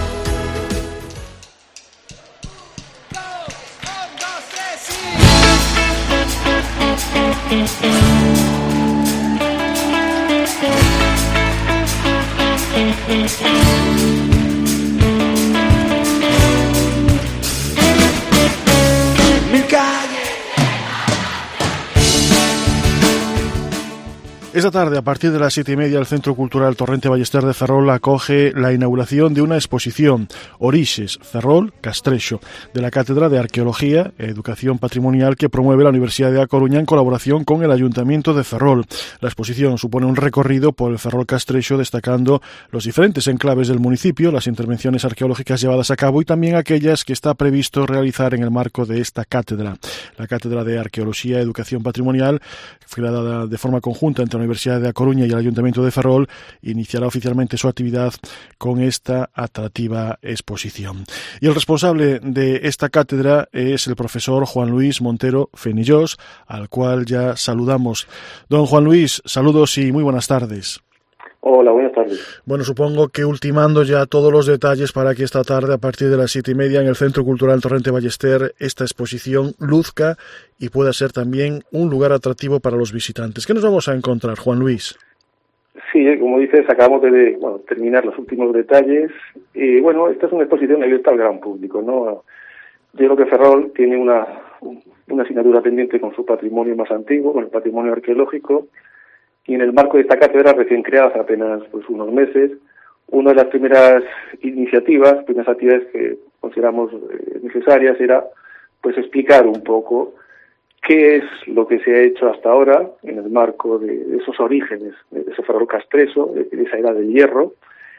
Esta tarde, a partir de las siete y media, el Centro Cultural Torrente Ballester de Ferrol acoge la inauguración de una exposición, Orixes, Ferrol, Castrexo, de la Cátedra de Arqueología e Educación Patrimonial que promueve la Universidad de A Coruña en colaboración con el Ayuntamiento de Ferrol. La exposición supone un recorrido por el Ferrol Castrexo, destacando los diferentes enclaves del municipio, las intervenciones arqueológicas llevadas a cabo y también aquellas que está previsto realizar en el marco de esta cátedra. La Cátedra de Arqueología e Educación Patrimonial, creada de forma conjunta entre la Universidad de A Coruña y el Ayuntamiento de Ferrol, iniciará oficialmente su actividad con esta atractiva exposición. Y el responsable de esta cátedra es el profesor Juan Luis Montero Fenillós, al cual ya saludamos. Don Juan Luis, saludos y muy buenas tardes.
Hola, buenas tardes.
Bueno, supongo que ultimando ya todos los detalles para que esta tarde, a partir de las siete y media, en el Centro Cultural Torrente Ballester, esta exposición luzca y pueda ser también un lugar atractivo para los visitantes. ¿Qué nos vamos a encontrar, Juan Luis?
Sí, como dices, acabamos de bueno, terminar los últimos detalles. Y bueno, esta es una exposición abierta al gran público, ¿no? Yo creo que Ferrol tiene una, una asignatura pendiente con su patrimonio más antiguo, con el patrimonio arqueológico. Y en el marco de esta cátedra recién creada hace apenas pues, unos meses, una de las primeras iniciativas, primeras actividades que consideramos eh, necesarias era pues explicar un poco qué es lo que se ha hecho hasta ahora en el marco de, de esos orígenes, de ese Ferrol Castreso, de, de esa era del hierro,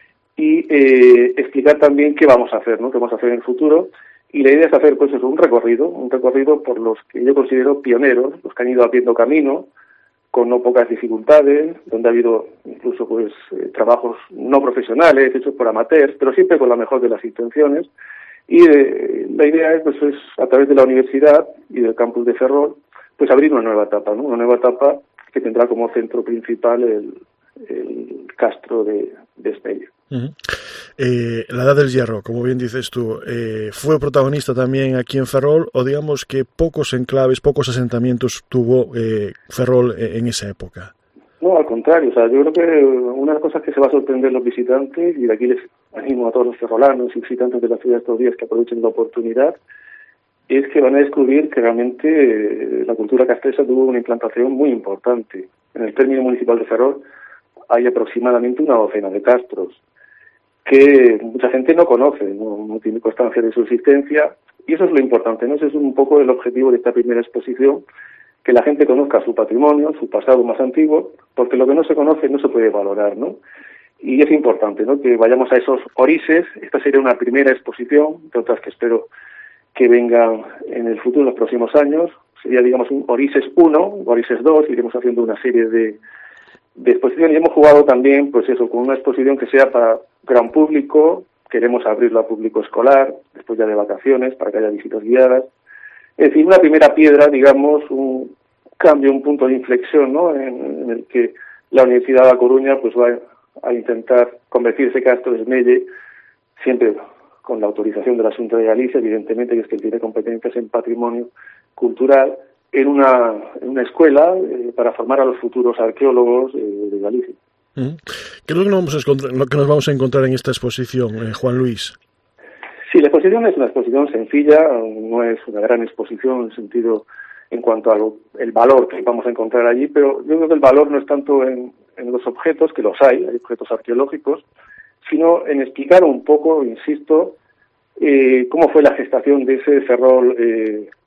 y eh, explicar también qué vamos a hacer, ¿no? Qué vamos a hacer en el futuro. Y la idea es hacer pues eso, un recorrido, un recorrido por los que yo considero pioneros, los que han ido abriendo camino, con no pocas dificultades, donde ha habido incluso pues eh, trabajos no profesionales, hechos por amateurs, pero siempre con la mejor de las intenciones. Y eh, la idea es, pues, es, a través de la universidad y del campus de Ferrol, pues abrir una nueva etapa, ¿no? Una nueva etapa que tendrá como centro principal el, el castro de, de Esmelle.
Uh-huh. Eh, la Edad del Hierro, como bien dices tú, eh, fue protagonista también aquí en Ferrol, o digamos que pocos enclaves, pocos asentamientos tuvo eh, Ferrol en esa época.
No, al contrario, o sea, yo creo que una de las cosas que se va a sorprender los visitantes, y de aquí les animo a todos los ferrolanos y visitantes de la ciudad estos días que aprovechen la oportunidad, es que van a descubrir que realmente eh, la cultura castresa tuvo una implantación muy importante. En el término municipal de Ferrol hay aproximadamente una docena de castros que mucha gente no conoce, no, no tiene constancia de su existencia, y eso es lo importante, ¿no? Ese es un poco el objetivo de esta primera exposición, que la gente conozca su patrimonio, su pasado más antiguo, porque lo que no se conoce no se puede valorar, ¿no? Y es importante, ¿no?, que vayamos a esos orixes. Esta sería una primera exposición, de otras que espero que vengan en el futuro, en los próximos años. Sería, digamos, un Orixes uno, Orixes dos, iremos haciendo una serie de de exposición, y hemos jugado también, pues eso, con una exposición que sea para gran público. Queremos abrirlo a público escolar, después ya de vacaciones, para que haya visitas guiadas. Es decir, una primera piedra, digamos, un cambio, un punto de inflexión, ¿no?, en, en el que la Universidad de A Coruña pues va a intentar convertirse Castro de Esmelle, siempre con la autorización de la Xunta de Galicia, evidentemente, que es que tiene competencias en patrimonio cultural, en una, en una escuela eh, para formar a los futuros arqueólogos eh, de Galicia.
¿Qué es lo que, nos vamos a encontrar, lo que nos vamos a encontrar en esta exposición, eh, Juan Luis?
Sí, la exposición es una exposición sencilla, no es una gran exposición en sentido en cuanto al valor que vamos a encontrar allí, pero yo creo que el valor no es tanto en, en los objetos, que los hay, hay objetos arqueológicos, sino en explicar un poco, insisto, eh, cómo fue la gestación de ese Ferrol eh,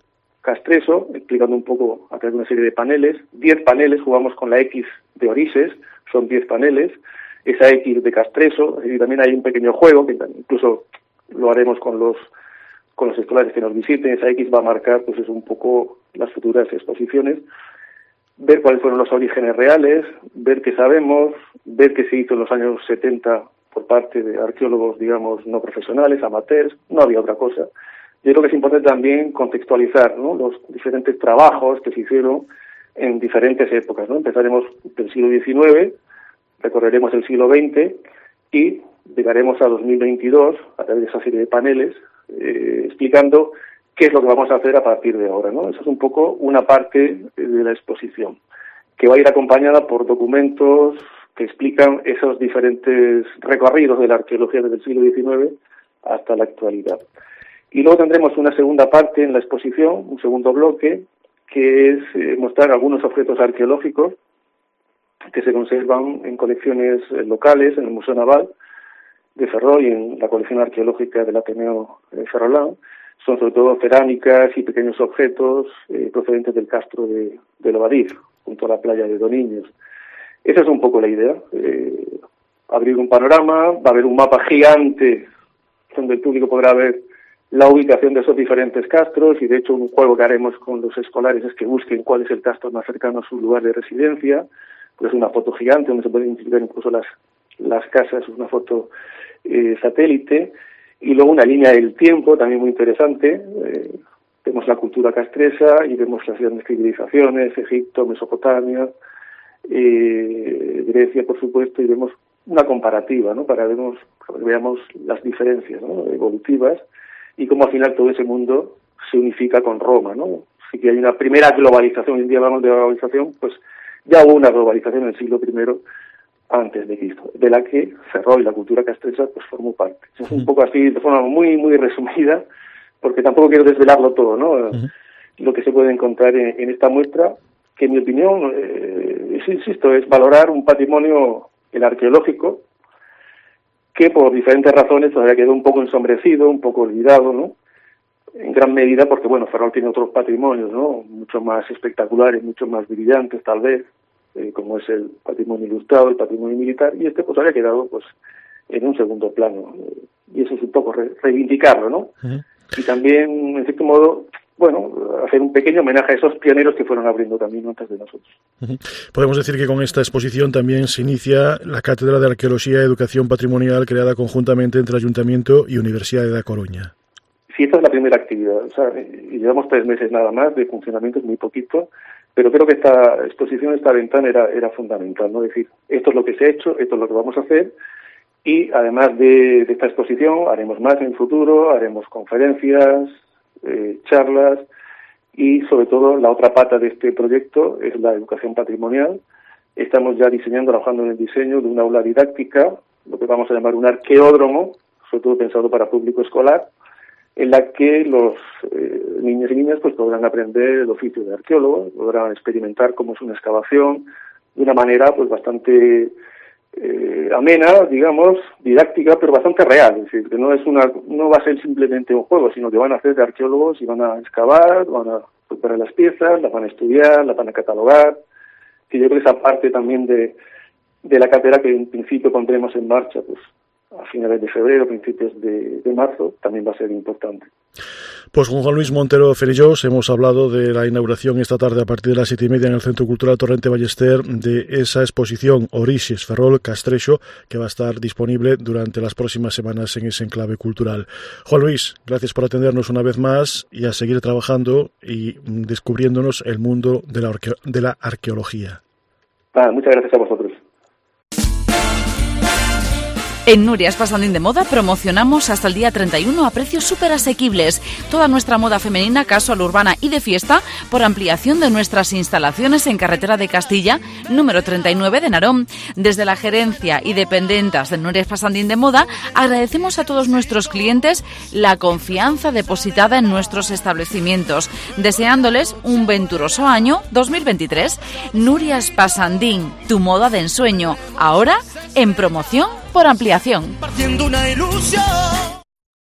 Castreso, explicando un poco a través de una serie de paneles. Diez paneles, jugamos con la X de Orises, son diez paneles. Esa X de Castreso, y también hay un pequeño juego, que incluso lo haremos con los con los escolares que nos visiten. Esa X va a marcar pues es un poco las futuras exposiciones, ver cuáles fueron los orígenes reales, ver qué sabemos, ver qué se hizo en los años setenta por parte de arqueólogos, digamos, no profesionales, amateurs, no había otra cosa. Yo creo que es importante también contextualizar, ¿no?, los diferentes trabajos que se hicieron en diferentes épocas, ¿no? Empezaremos del siglo diecinueve, recorreremos el siglo veinte y llegaremos a dos mil veintidós a través de esa serie de paneles eh, explicando qué es lo que vamos a hacer a partir de ahora, ¿no? Esa es un poco una parte de la exposición, que va a ir acompañada por documentos que explican esos diferentes recorridos de la arqueología desde el siglo diecinueve hasta la actualidad. Y luego tendremos una segunda parte en la exposición, un segundo bloque, que es eh, mostrar algunos objetos arqueológicos que se conservan en colecciones eh, locales, en el Museo Naval de Ferrol y en la colección arqueológica del Ateneo eh, Ferrolán. Son sobre todo cerámicas y pequeños objetos eh, procedentes del castro de, de Lobadí, junto a la playa de Doniños. Esa es un poco la idea, eh, abrir un panorama, va a haber un mapa gigante donde el público podrá ver la ubicación de esos diferentes castros, y de hecho un juego que haremos con los escolares es que busquen cuál es el castro más cercano a su lugar de residencia. Pues es una foto gigante donde se pueden identificar incluso las, las casas, una foto eh, satélite, y luego una línea del tiempo también muy interesante. Eh, vemos la cultura castresa y vemos las grandes civilizaciones, Egipto, Mesopotamia, eh, Grecia, por supuesto, y vemos una comparativa, ¿no?, para, vemos, para que veamos las diferencias, ¿no?, evolutivas, y cómo al final todo ese mundo se unifica con Roma, ¿no? Así que hay una primera globalización. Hoy en día hablamos de globalización, pues ya hubo una globalización en el siglo primero antes de Cristo, de la que Ferrol y la cultura castresa pues formó parte. Es un poco así, de forma muy muy resumida, porque tampoco quiero desvelarlo todo, ¿no? Uh-huh. Lo que se puede encontrar en, en esta muestra, que en mi opinión, eh, es, insisto, es valorar un patrimonio, el arqueológico, que por diferentes razones todavía quedó un poco ensombrecido, un poco olvidado, ¿no? En gran medida porque, bueno, Ferrol tiene otros patrimonios, ¿no?, mucho más espectaculares, mucho más brillantes, tal vez, eh, como es el patrimonio ilustrado, el patrimonio militar, y este pues había quedado, pues, en un segundo plano. Y eso es un poco re- reivindicarlo, ¿no? Uh-huh. Y también, en cierto modo, bueno, hacer un pequeño homenaje a esos pioneros que fueron abriendo camino antes de nosotros.
Uh-huh. Podemos decir que con esta exposición también se inicia la Cátedra de Arqueología y Educación Patrimonial creada conjuntamente entre Ayuntamiento y Universidad de La Coruña.
Sí, esta es la primera actividad. O sea, y llevamos tres meses nada más de funcionamiento, es muy poquito, pero creo que esta exposición, esta ventana era, era fundamental, ¿no? Es decir, esto es lo que se ha hecho, esto es lo que vamos a hacer, y además de, de esta exposición haremos más en el futuro, haremos conferencias, eh, charlas, y sobre todo la otra pata de este proyecto es la educación patrimonial. Estamos ya diseñando, trabajando en el diseño de una aula didáctica, lo que vamos a llamar un arqueódromo, sobre todo pensado para público escolar, en la que los eh, niños y niñas pues podrán aprender el oficio de arqueólogo, podrán experimentar cómo es una excavación de una manera pues bastante eh, amena, digamos, didáctica, pero bastante real. Es decir, que no es una, no va a ser simplemente un juego, sino que van a hacer de arqueólogos y van a excavar, van a preparar las piezas, las van a estudiar, las van a catalogar. Que yo creo que esa parte también de, de la cátedra que en principio pondremos en marcha, pues a finales de febrero, principios de, de marzo, también va a ser importante.
Pues con Juan Luis Montero Felillós hemos hablado de la inauguración esta tarde a partir de las siete y media en el Centro Cultural Torrente Ballester de esa exposición Orixes, Ferrol, Castrexo, que va a estar disponible durante las próximas semanas en ese enclave cultural. Juan Luis, gracias por atendernos una vez más y a seguir trabajando y descubriéndonos el mundo de la, arque- de la arqueología.
Ah, muchas gracias a vosotros.
En Nurias Pasandín de Moda promocionamos hasta el día treinta y uno a precios súper asequibles toda nuestra moda femenina, casual, urbana y de fiesta por ampliación de nuestras instalaciones en Carretera de Castilla, número treinta y nueve de Narón. Desde la gerencia y dependentas de Nurias Pasandín de Moda agradecemos a todos nuestros clientes la confianza depositada en nuestros establecimientos, deseándoles un venturoso año dos mil veintitrés. Nurias Pasandín, tu moda de ensueño, ahora en promoción por ampliación.
Partiendo una ilusión.